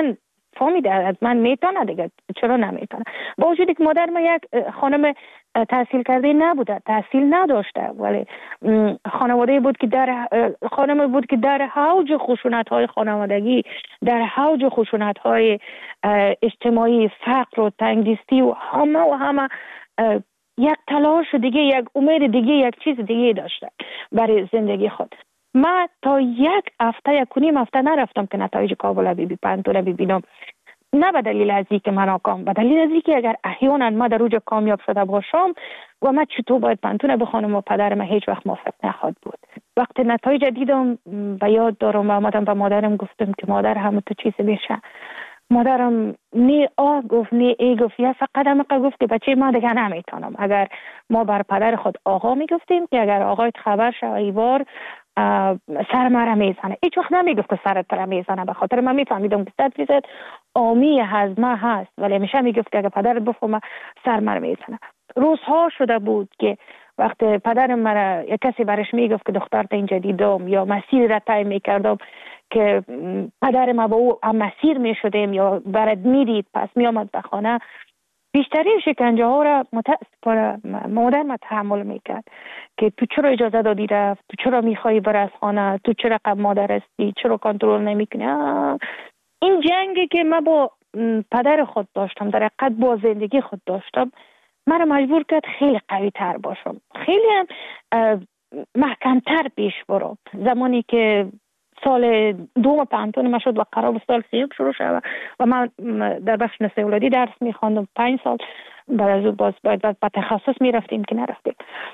فهمیده از من میتونه دیگه، چرا نمیتونه؟ با وجودی که مادر ما یک خانم تحصیل کرده نبوده، تحصیل نداشته، ولی خانواده بود که در خانم بود که در حوج خشونت های خانوادگی، در حوج خشونت های اجتماعی، فقر و تنگدستی و همه و همه یک تلاش دیگه، یک امید دیگه، یک چیز دیگه داشته برای زندگی خود. من تا یک هفته یک کنیم هفته نرفتم که نتایج کابل بی بی پنتون ببینم، نه به دلیل از اینکه من ناکام، به دلیل از اینکه اگر احیانا ما در اوج کامیاب شده باشم و من چطور باید پنتون بخونم و پدر من هیچ وقت موافق نخواهد بود. وقتی نتایج دیدم به یاد دارم و آمدم به مادرم گفتم که مادر همه تو چیز میشه. مادرم نی آه گفت نی ای گفت، یا فقط هم گفت که بچه ما دیگه نمیتونم. اگر ما بر پدر خود آقا میگفتیم که اگر آقایت خبر شد ایوار سر مرا میزنه، هیچ وقت نمیگفت که سرت را میزنه، به خاطر من میفهمیدم که صد فیصد آمی هضمه هست، ولی همیشه میگفت که اگر پدرت بفهمه سر مرا میزنه. روزها شده بود که وقتی پدرم مرا یک کسی برش میگفت که دخترت اینجا دیدم یا مسیر را طی میکردم که پدر ما با او هم مسیر میشدیم یا برد میدید پس میامد به خانه، بیشترین شکنجه ها را متاسفانه مادر ما تحمل میکرد که تو چرا اجازه دادی رفت، تو چرا میخوایی بر از خانه، تو چرا قبل مادر هستی، چرا کنترل نمیکنی. این جنگی که من با پدر خود داشتم، در حقیقت با زندگی خود داشتم، من مجبور کرد خیلی قوی تر باشم، خیلی هم محکمتر پیش برم. زمانی که سال دوم پانتون ما شد و قرار بود سال سیوم شروع شد و من در بخش نسل اولادی درس میخواندم پنج سال، بعد از اون باز باید به تخصص میرفتیم که نرفتیم.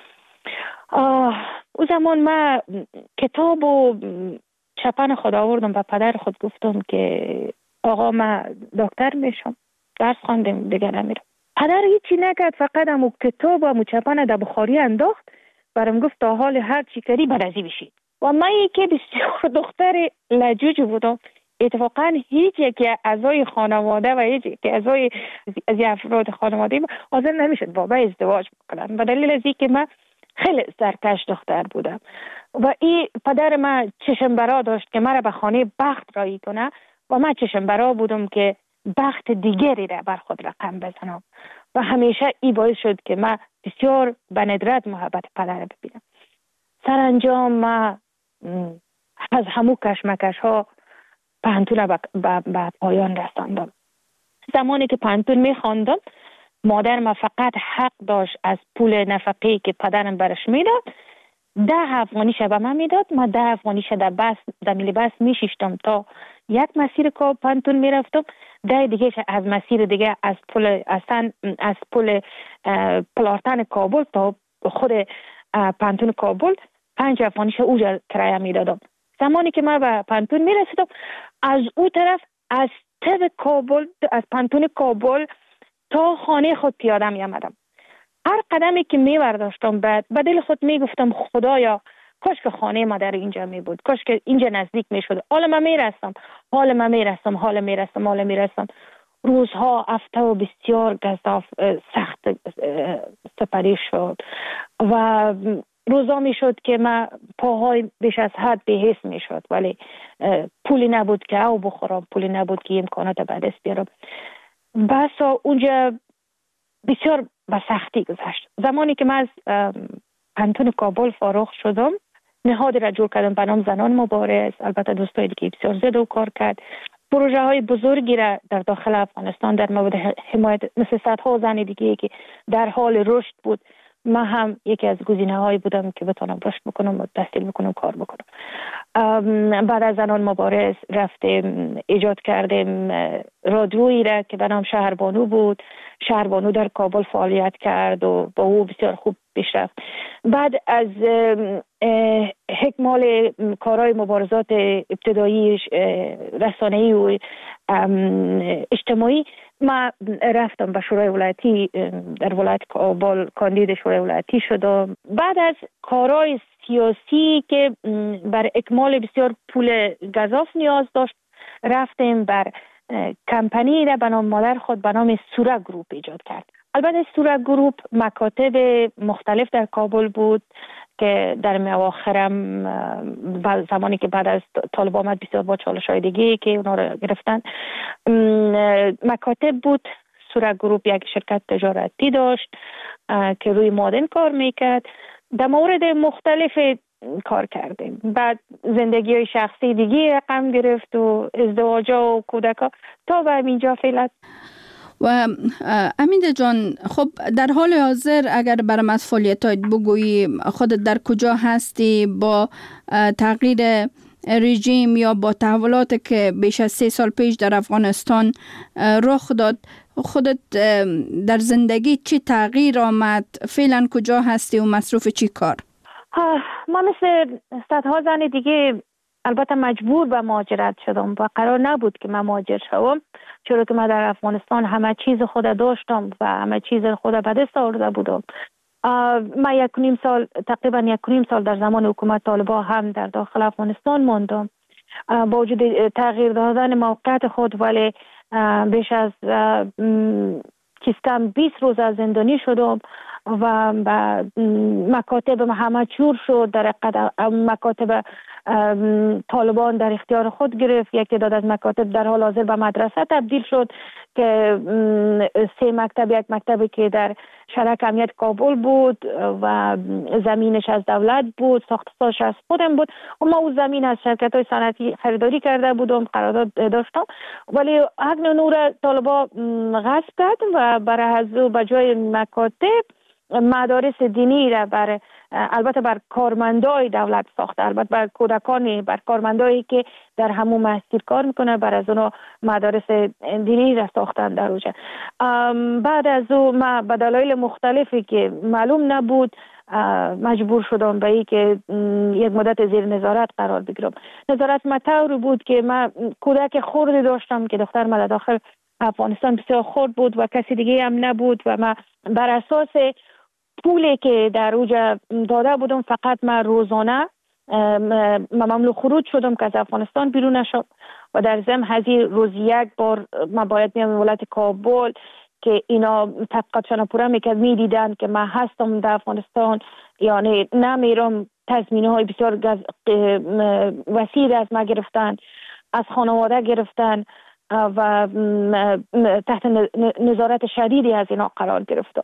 او زمان من کتاب و چپن خود آوردم و پدر خود گفتم که آقا من دکتر میشم، درس خواندم دیگه نمیرم. پدر هیچی نکرد، فقط همون کتاب و همون چپن در بخاری انداخت، برام گفت تا حال هر چی کردی برازی بشید. و من یکی بسیار دختر لجوج بودم، اتفاقا هیچ یکی اعضای خانواده و هیچ یکی اعضای از افراد خانواده حاضر نمیشد با من ازدواج بکنن، به دلیل از اینکه من خیلی سرکش دختر بودم و این پدر من چشم برا داشت که مرا به خانه بخت رایی کنه و من چشم برا بودم که بخت دیگری را بر خود رقم بزنم و همیشه این باعث شد که من بسیار به ندرت محبت پدر ببینم. سرانجام من از همو کشمکش ها پانتون به پایان رساندم. زمانی که پانتون می خواندم مادر ما فقط حق داشت از پول نفقه که پدرم برش میداد ده افغانیش به من میداد، ما ده افغانیش در بس در میلی بس میشیشتم تا یک مسیر که پانتون میرفتم، ده دیگه از مسیر دیگه از پول اصلا از پول پلارتن کابل تا خود پانتون کابل پنج افغانیش اوجا کرایه میدادم. زمانی که من به پانتون میرسیدم از او طرف از تب کابل از پانتون کابل تا خانه خود پیاده می آمدم. هر قدمی که می برداشتم بعد به دل خود می گفتم خدایا کاش که خانه ما در اینجا می بود، کاش که اینجا نزدیک می شد. حالا من می رسم حالا من می رسم حالا می رسم حالا می رسم روزها هفته و بسیار گزاف سخت سپری شد و روزا می شد که من پاهای بیش از حد بهیس می شد، ولی پولی نبود که او بخورم، پولی نبود که امکانات به دست بیارم. بسا اونجا بسیار به سختی گذشت. زمانی که من از پانتون کابل فارغ شدم نهادی را جور کردم به نام زنان مبارز، البته دوستای دیگه بسیار زیاد و کار کرد. پروژه های بزرگی را در داخل افغانستان در مورد حمایت مثل صدها زن دیگه که در حال رشد بود، من هم یکی از گزینه هایی بودم که بتونم رشد بکنم و تحصیل بکنم کار بکنم. بعد از زنان مبارز رفتیم ایجاد کردیم رادیویی را که به نام شهربانو بود. شهربانو در کابل فعالیت کرد و با او بسیار خوب پیش رفت. بعد از حکمال کارهای مبارزات ابتدایی رسانه‌ای و اجتماعی ما رفتم به شورای ولایتی در ولایت کابل کاندید شورای ولایتی شدم. بعد از کارهای سیاسی که بر اکمال بسیار پول گزاف نیاز داشت رفتیم بر کمپانی را به نام مادر خود به نام سوره گروپ ایجاد کرد. البته سوره گروپ مکاتب مختلف در کابل بود که در اواخرم بعد زمانی که بعد از طالب آمد بسیار با چالش های دیگه که اونا رو گرفتن، مکاتب بود. سورا گروپ یک شرکت تجارتی داشت که روی مادن کار میکرد. در مورد مختلف کار کردیم. بعد زندگی های شخصی دیگه رقم گرفت و ازدواج و کودکا تا به اینجا فعلا. و امیده جان، خب در حال حاضر اگر برام از فعالیتات بگویی، خودت در کجا هستی با تغییر رژیم یا با تحولات که بیش از سه سال پیش در افغانستان رخ داد، خودت در زندگی چی تغییر آمد؟ فعلا کجا هستی و مصروف چی کار؟ ما مثل صدها زن دیگه البته مجبور به مهاجرت شدم و قرار نبود که من مهاجر شوم، چرا که من در افغانستان همه چیز خود داشتم و همه چیز خود به دست آورده بودم. من یک و نیم سال تقریبا یک و نیم سال در زمان حکومت طالبان هم در داخل افغانستان ماندم با وجود تغییر دادن موقعیت خود، ولی بیش از کم بیست روز از زندانی شدم و مکاتب همه چور شد. در مکاتب طالبان در اختیار خود گرفت. یک تعداد از مکاتب در حال حاضر به مدرسه تبدیل شد که سه مکتب، یک مکتبی که در شرک امنیت کابل بود و زمینش از دولت بود، ساختش از خودم بود و ما اون زمین از شرکت های صنعتی خریداری کرده بودم، قرارداد داشتم، ولی حق نور طالبان غصب کرد و برای از به جای مکاتب مدارس دینی را بر البته بر کارمندای دولت ساخته، البته بر کودکانی، بر کارمندایی که در همون مسجد کار میکنه، بر از اونها مدارس دینی را ساختن در اوجه. بعد از اون ما به دلایل مختلفی که معلوم نبود مجبور شدم به این که یک مدت زیر نظارت قرار بگیرم. نظارت مطور بود که من کودک خردی داشتم که دختر من داخل افغانستان بسیار خرد بود و کسی دیگه هم نبود و من بر اساس پولی که در اوجه داده بودم فقط من روزانه مملو خروج شدم که از افغانستان بیرون نشد و در ضمن هزی روز یک بار من باید میام ولایت کابل که اینا تحقیقاتشان پورا میکرد، میدیدن که من هستم در افغانستان، یعنی نمیرم. تضمینه های بسیار وسیع از ما گرفتن، از خانواده گرفتن و تحت نظارت شدیدی از اینا قرار گرفتم.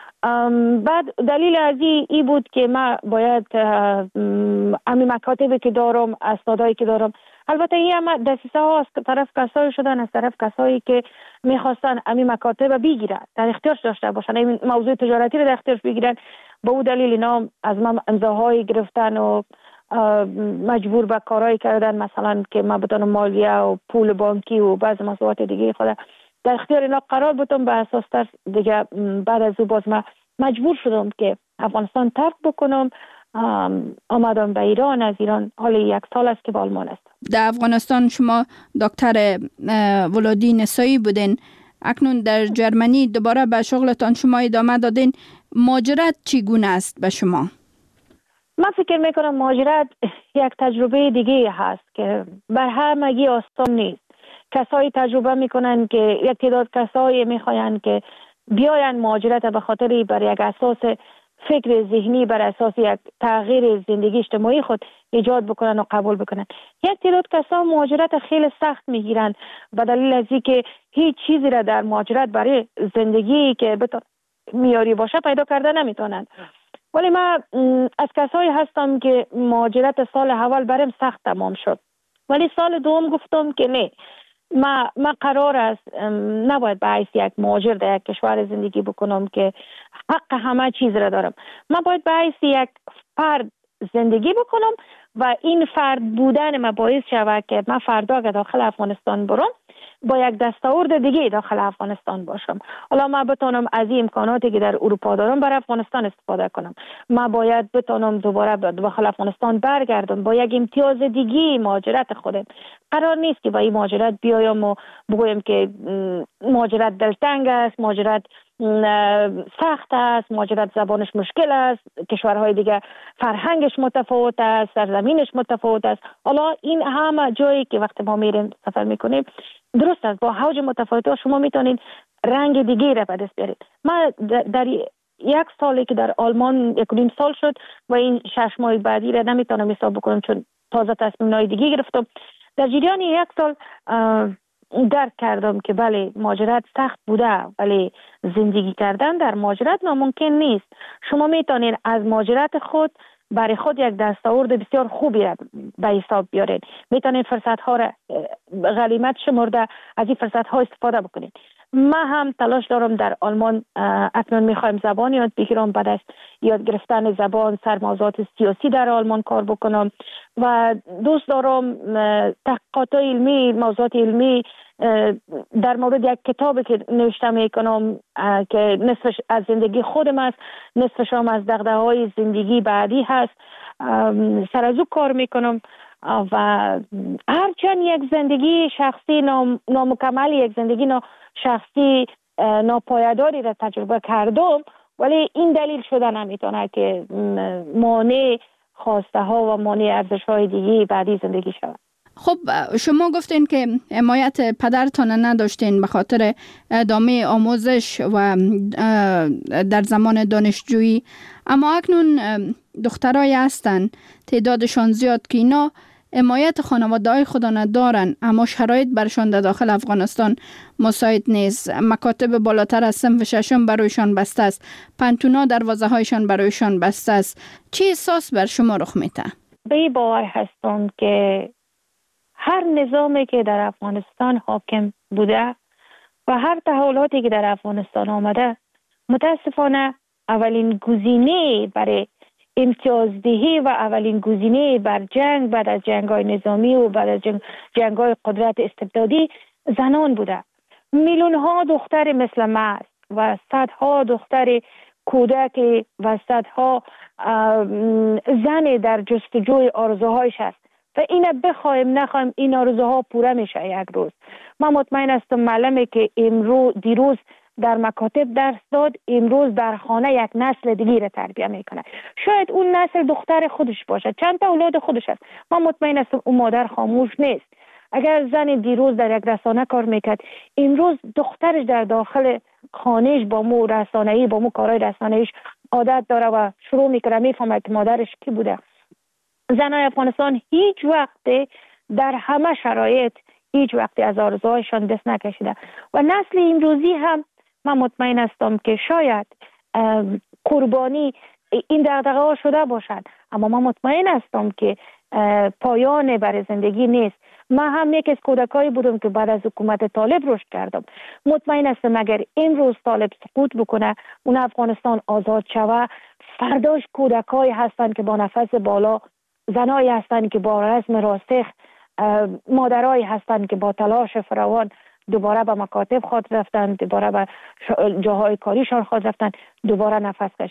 بعد دلیل از ای بود که من باید امی مکاتبی که دارم، اسنادایی که دارم، البته این هم دسیسه ها از طرف کسایی شدن، از طرف کسایی که میخواستن امی مکاتب بگیرن، در اختیارش داشته باشن، این موضوع تجارتی رو در اختیارش بگیرن. با او دلیل اینا از من امضاهایی گرفتن و مجبور به کارهایی کردن، مثلا که من بتونم مالیه و پول بانکی و بعض مسئولیت دیگه خود در اختیار اینا قرار بودم. به اساس تر دیگه بعد از او باز من مجبور شدم که افغانستان ترک بکنم. آمدم به ایران. از ایران حال یک سال است که به آلمان است. در افغانستان شما دکتر ولادی نسایی بودین، اکنون در جرمنی دوباره به شغلتان شما ادامه دادین. مهاجرت چگونه است به شما؟ من فکر میکنم مهاجرت یک تجربه دیگه هست که بر همگی آسان نیست. کسایی تجربه میکنن که یک تعداد کسایی میخواین که بیاین مهاجرت به خاطر بر یک اساس فکر ذهنی، بر اساس یک تغییر زندگی اجتماعی خود ایجاد بکنن و قبول بکنن. یک تعداد کسا مهاجرت خیلی سخت میگیرن به دلیل از اینکه هیچ چیزی را در مهاجرت برای زندگی که بتون میاری باشه پیدا کرده نمیتونن. ولی من از کسایی هستم که مهاجرت سال اول برام سخت تمام شد، ولی سال دوم گفتم که نه، ما ما قرار است نباید به حیث یک مهاجر در یک کشور زندگی بکنم که حق همه چیز را دارم. من باید به حیث یک فرد زندگی بکنم و این فرد بودن ما باعث شود که من فردا که داخل افغانستان برم با یک دستاورد دیگه داخل افغانستان باشم. حالا من بتونم از این امکاناتی که در اروپا دارم برای افغانستان استفاده کنم. من باید بتونم دوباره به داخل افغانستان برگردم با یک امتیاز دیگه مهاجرت خودم. قرار نیست که با این مهاجرت بیایم و بگویم که مهاجرت دلتنگ است، مهاجرت سخت است، مهاجرت زبانش مشکل است، کشورهای دیگه فرهنگش متفاوت است، سرزمینش متفاوت است. حالا این همه جایی که وقتی ما میریم سفر میکنیم درست است، با حوج متفاوت شما میتونید رنگ دیگه را به دست بیارید. من در یک سالی که در آلمان یک و نیم سال شد و این شش ماه بعدی را نمیتونم حساب بکنم چون تازه تصمیم‌های دیگه گرفتم. در جریان یک سال درک کردم که بله مهاجرت سخت بوده، ولی زندگی کردن در مهاجرت ناممکن نیست. شما میتونید از مهاجرت خود برای خود یک دستاورد بسیار خوبی را به حساب بیارید. میتونید فرصت ها را غنیمت شمرده از این فرصت ها استفاده بکنید. من هم تلاش دارم در آلمان اکنون میخوایم زبان یاد بگیرم، بعد از یاد گرفتن زبان سر موضوعات سیاسی در آلمان کار بکنم و دوست دارم تحقیقات علمی، موضوعات علمی در مورد یک کتابی که نوشته میکنم که نصفش از زندگی خودم است، نصفش هم از دغدغه‌های زندگی بعدی هست، سر از او کار میکنم و هرچند یک زندگی شخصی نام، نامکمل، یک زندگی نا شخصی ناپایداری را تجربه کردم، ولی این دلیل شده نمیتونه که مانع خواسته ها و مانع ارزش های دیگه بعدی زندگی شود. خب شما گفتین که حمایت پدرتان نداشتین به خاطر ادامه آموزش و در زمان دانشجویی، اما اکنون دخترای هستن تعدادشان زیاد که اینا حمایت خانواده‌های خود ندارن، اما شرایط برشان در داخل افغانستان مساعد نیست. مکاتب بالاتر از صنف ششم برایشان بسته است، پنتونا دروازه هایشان برایشان بسته است. چه احساس بر شما رخ میده؟ به این باور هستم که هر نظامی که در افغانستان حاکم بوده و هر تحولاتی که در افغانستان آمده، متاسفانه اولین گزینه برای امتیازدهی و اولین گزینه بر جنگ بعد از جنگ‌های نظامی و بعد از جنگ جنگ‌های قدرت استبدادی زنان بوده. میلیون ها دختر مثل من و صدها دختر کودک و صدها زن در جستجوی آرزوهایش است و اینه بخوایم نخوایم این آرزوها پوره میشه یک روز. من مطمئن هستم معلمه که امروز دیروز در مکاتب درس داد، امروز در خانه یک نسل دیگه را تربیت میکنه. شاید اون نسل دختر خودش باشه، چند تا اولاد خودش است. من مطمئن هستم اون مادر خاموش نیست. اگر زن دیروز در یک رسانه کار میکرد، امروز دخترش در داخل خانهش با مو رسانه‌ای با مو کارهای رسانه‌ایش عادت داره و شروع میکنه میفهمه که مادرش کی بوده. زنای افغانستان هیچ وقت در همه شرایط هیچ وقت از آرزوهایشان دست نکشیده و نسل امروزی هم من مطمئن هستم که شاید قربانی این دغدغه ها شده باشد، اما من مطمئن هستم که پایان برای زندگی نیست. من هم یک از کودکایی بودم که بعد از حکومت طالب رشد کردم. مطمئن هستم اگر امروز طالب سقوط بکنه، اون افغانستان آزاد شود، فرداش کودکایی هستند که با نفس بالا، زنایی هستند که با رسم راسخ، مادرایی هستند که با تلاش فراوان دوباره به مکاتب خود رفتن، دوباره به جاهای کاریشان خود رفتن، دوباره نفس کش...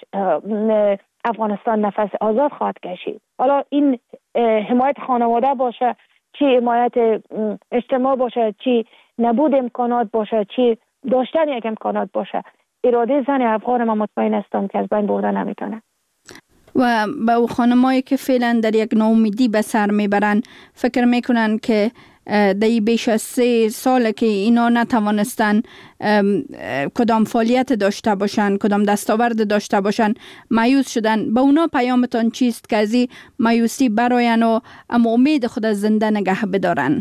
افغانستان نفس آزاد خواهد کشید. حالا این حمایت خانواده باشه، چی حمایت اجتماع باشه، چی نبود امکانات باشه، چی داشتن یک امکانات باشه، اراده زن افغان ما مطمئن هستم که از بین برده نمیتونه. و به او خانمایی که فعلا در یک ناامیدی به سر میبرن، فکر میکنن که در بیش از سه ساله که اینا نتوانستن کدام فعالیت داشته باشن، کدام دستاورد داشته باشن، مایوس شدن. به اونا پیامتان چیست که از این مایوسی براین و اما امید خود از زنده نگه بدارن؟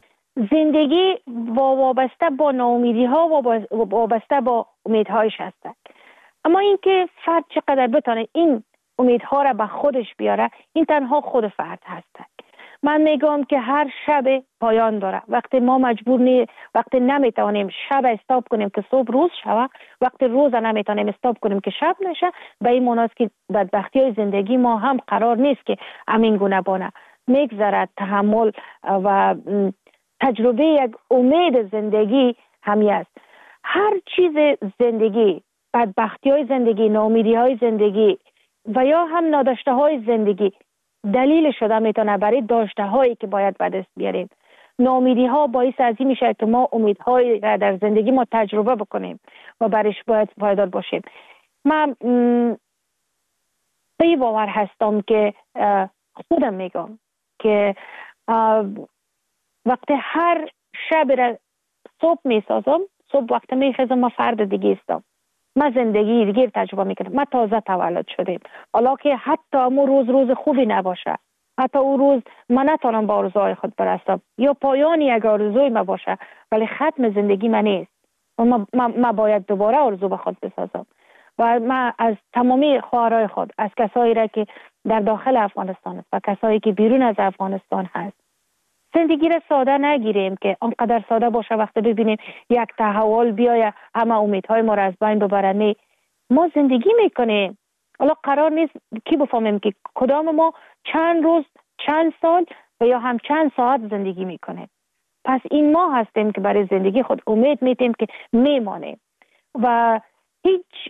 زندگی وابسته با ناامیدی ها و وابسته با امیدهایش هستند، اما اینکه فرد چقدر بتونه این امیدها را به خودش بیاره، این تنها خود فرد هست. من میگم که هر شب پایان داره. وقتی ما مجبور نی وقتی نمیتونیم شب استاپ کنیم که صبح روز شود، وقتی روز نمیتونیم استاپ کنیم که شب نشه، به این معنی است که بدبختی های زندگی ما هم قرار نیست که همین گونه بانه. میگذرد تحمل و تجربه یک امید زندگی همی است. هر چیز زندگی، بدبختی های زندگی، ناامیدی های زندگی و یا هم ناداشته های زندگی دلیل شده میتونه برای داشته هایی که باید به دست بیاریم. ناامیدی ها باعث از این میشه که ما امیدهایی را در زندگی ما تجربه بکنیم و برایش باید پایدار باشیم. من به این باور هستم که خودم میگم که وقتی هر شب را صبح میسازم، صبح وقتی میخیزم ما فرد دیگه استم. ما زندگی دیگه تجربه میکنم. ما تازه تولد شدیم، حالا که حتی امو روز روز خوبی نباشه، حتی او روز من نتونم با آرزوهای خود برسم یا پایانی یک آرزوی ما باشه، ولی ختم زندگی من نیست و ما, ما, ما باید دوباره آرزو به خود بسازم. و ما از تمامی خواهرای خود، از کسایی را که در داخل افغانستان است و کسایی که بیرون از افغانستان هست، زندگی را ساده نگیریم که آنقدر ساده باشه وقتی ببینیم یک تحول بیاید همه امیدهای ما را از بین ببره. نه، ما زندگی میکنیم. حالا قرار نیست کی بفهمیم که کدام ما چند روز، چند سال و یا هم چند ساعت زندگی میکنیم. پس این ما هستیم که برای زندگی خود امید میتیم که میمانیم و هیچ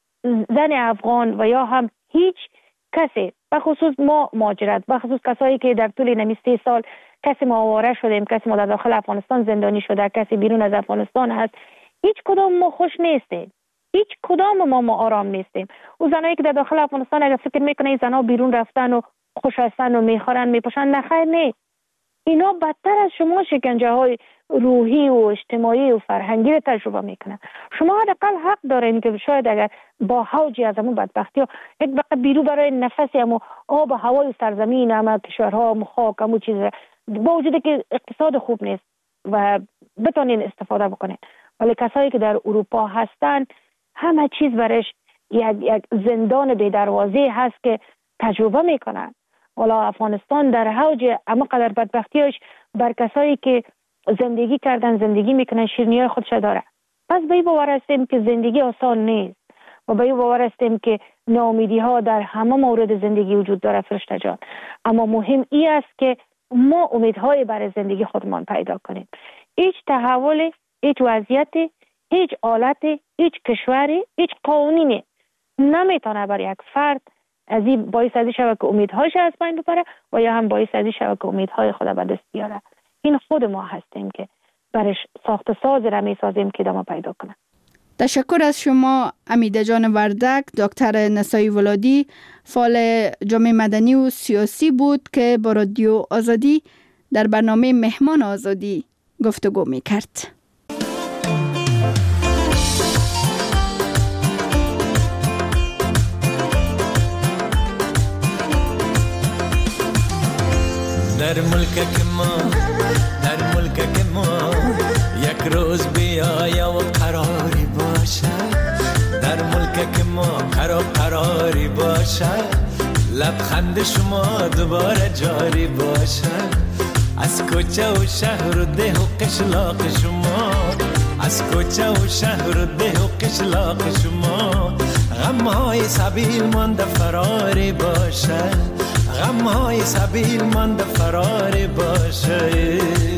زن افغان و یا هم هیچ کسی، بخصوص ما مهاجرت، بخصوص کسایی که در طول نمی سه سال کسی ما آواره شدیم، کسی ما در داخل افغانستان زندانی شده، کسی بیرون از افغانستان هست، هیچ کدام ما خوش نیستیم، هیچ کدام ما ما آرام نیستیم. او زنایی که در داخل افغانستان اگر فکر میکنه این زنها بیرون رفتن و خوش هستن و میخورن میپوشن، نخیر، نه، اینا بدتر از شما شکنجه های روحی و اجتماعی و فرهنگی رو تجربه میکنن. شما حداقل حق دارین که شاید اگر با حوجی از همون بدبختی ها یک بقیه بیرو برای نفسی همون آب و هوای سرزمین همه کشورها همون خاک همون چیز با وجوده که اقتصاد خوب نیست و بتونین استفاده بکنین، ولی کسایی که در اروپا هستن همه چیز برش یک, یک زندان بی دروازه هست که تجربه میکنن. حالا افغانستان در حوج اما قدر بدبختیش بر کسایی که زندگی کردن زندگی میکنن شیرینی‌های خودش داره. پس به این باور هستیم که زندگی آسان نیست و به این باور هستیم که ناامیدی ها در همه مورد زندگی وجود داره فرشته جان، اما مهم این است که ما امیدهای برای زندگی خودمان پیدا کنیم. هیچ تحول، هیچ وضعیت، هیچ حالت، هیچ کشوری، هیچ قانونی نمیتونه برای یک فرد از این باعث ازی شود که امیدهاش از بین ببره و یا هم باعث ازی شود که امیدهای خود به دست بیاره. این خود ما هستیم که برش ساخت ساز را می سازیم که ادامه پیدا کنه. تشکر از شما امیده جان وردک. دکتر نسایی ولادی فعال جامعه مدنی و سیاسی بود که با رادیو آزادی در برنامه مهمان آزادی گفتگو می کرد. در ملک که ما در ملک که ما یک روز بیایا و قراری باشه، در ملک که ما قرار قراری باشه، لبخند شما دوباره جاری باشه، از کوچه و شهر و ده و قشلاق شما، از کوچه و شهر و ده و قشلاق شما، غمهای سبیل مانده فراری باشه، غمهای سبیل مانده فراری باشه،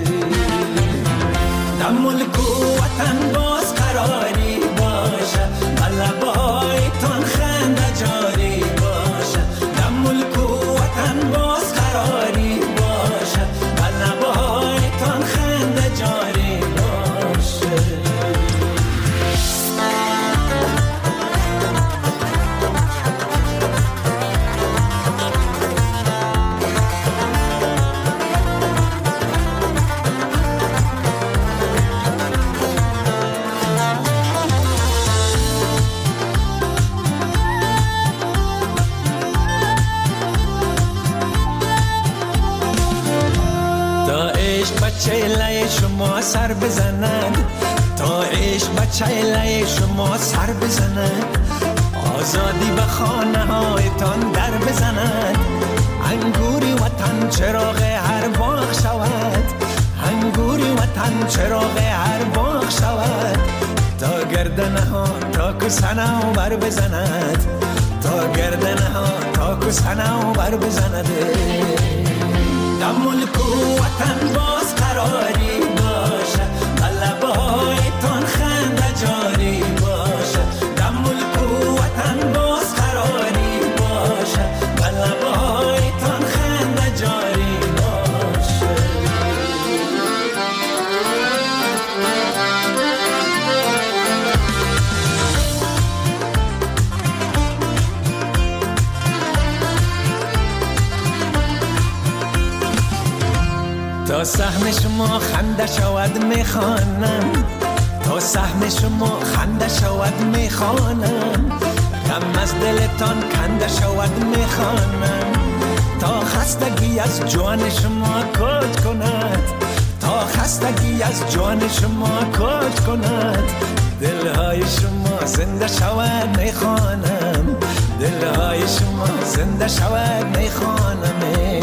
در ملک و وطن باز قراری باشه، لبایتان خنده جاری باشه، در ملک و وطن باز قراری باشه، لبایتان خنده جاری باشه. چهله شما سر بزنند، تا عشق بچه چهله شما سر بزنند، آزادی به خانه هایتان در بزنند، انگوری وطن چراغ هر باغ شود، انگوری وطن چراغ هر باغ شود، تا گردنه ها تا کسنه و بر بزند، تا گردنه ها تا کسنه و بر بزند، در ملک و وطن باز قراری باشه، لبایتان خنده جاری باشه، در ملک و وطن باز قراری باشه، لبایتان خنده جاری باشه. تا سهم شما خنده شود میخوانم، تا سهم شما خنده شود میخوانم، غم از دلتان کنده شود میخوانم، تا خستگی از جان شما کج کند، تا خستگی از جان شما کج کند، دلهای شما زنده شود میخوانم، دلهای شما زنده شود میخوانم.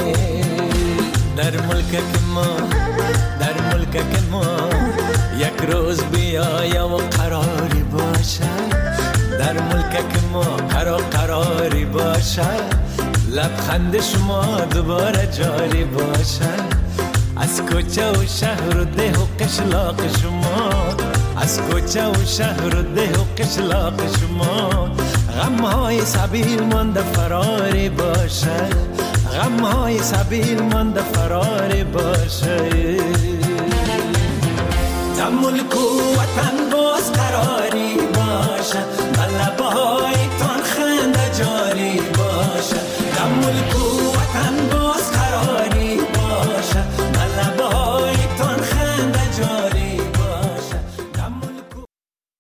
در ملک ما در ملک ما یک روز بیایا و قراری باشد، در ملک ما قرار قراری باشد، لبخند شما دوباره جاری باشد، از کوچه و شهر و ده و قشلاق شما، از کوچه و شهر و ده و قشلاق شما، غمهای سبیل مانده فراری باشد، غمهای سبیل مانده فراری باشد. در ملک و وطن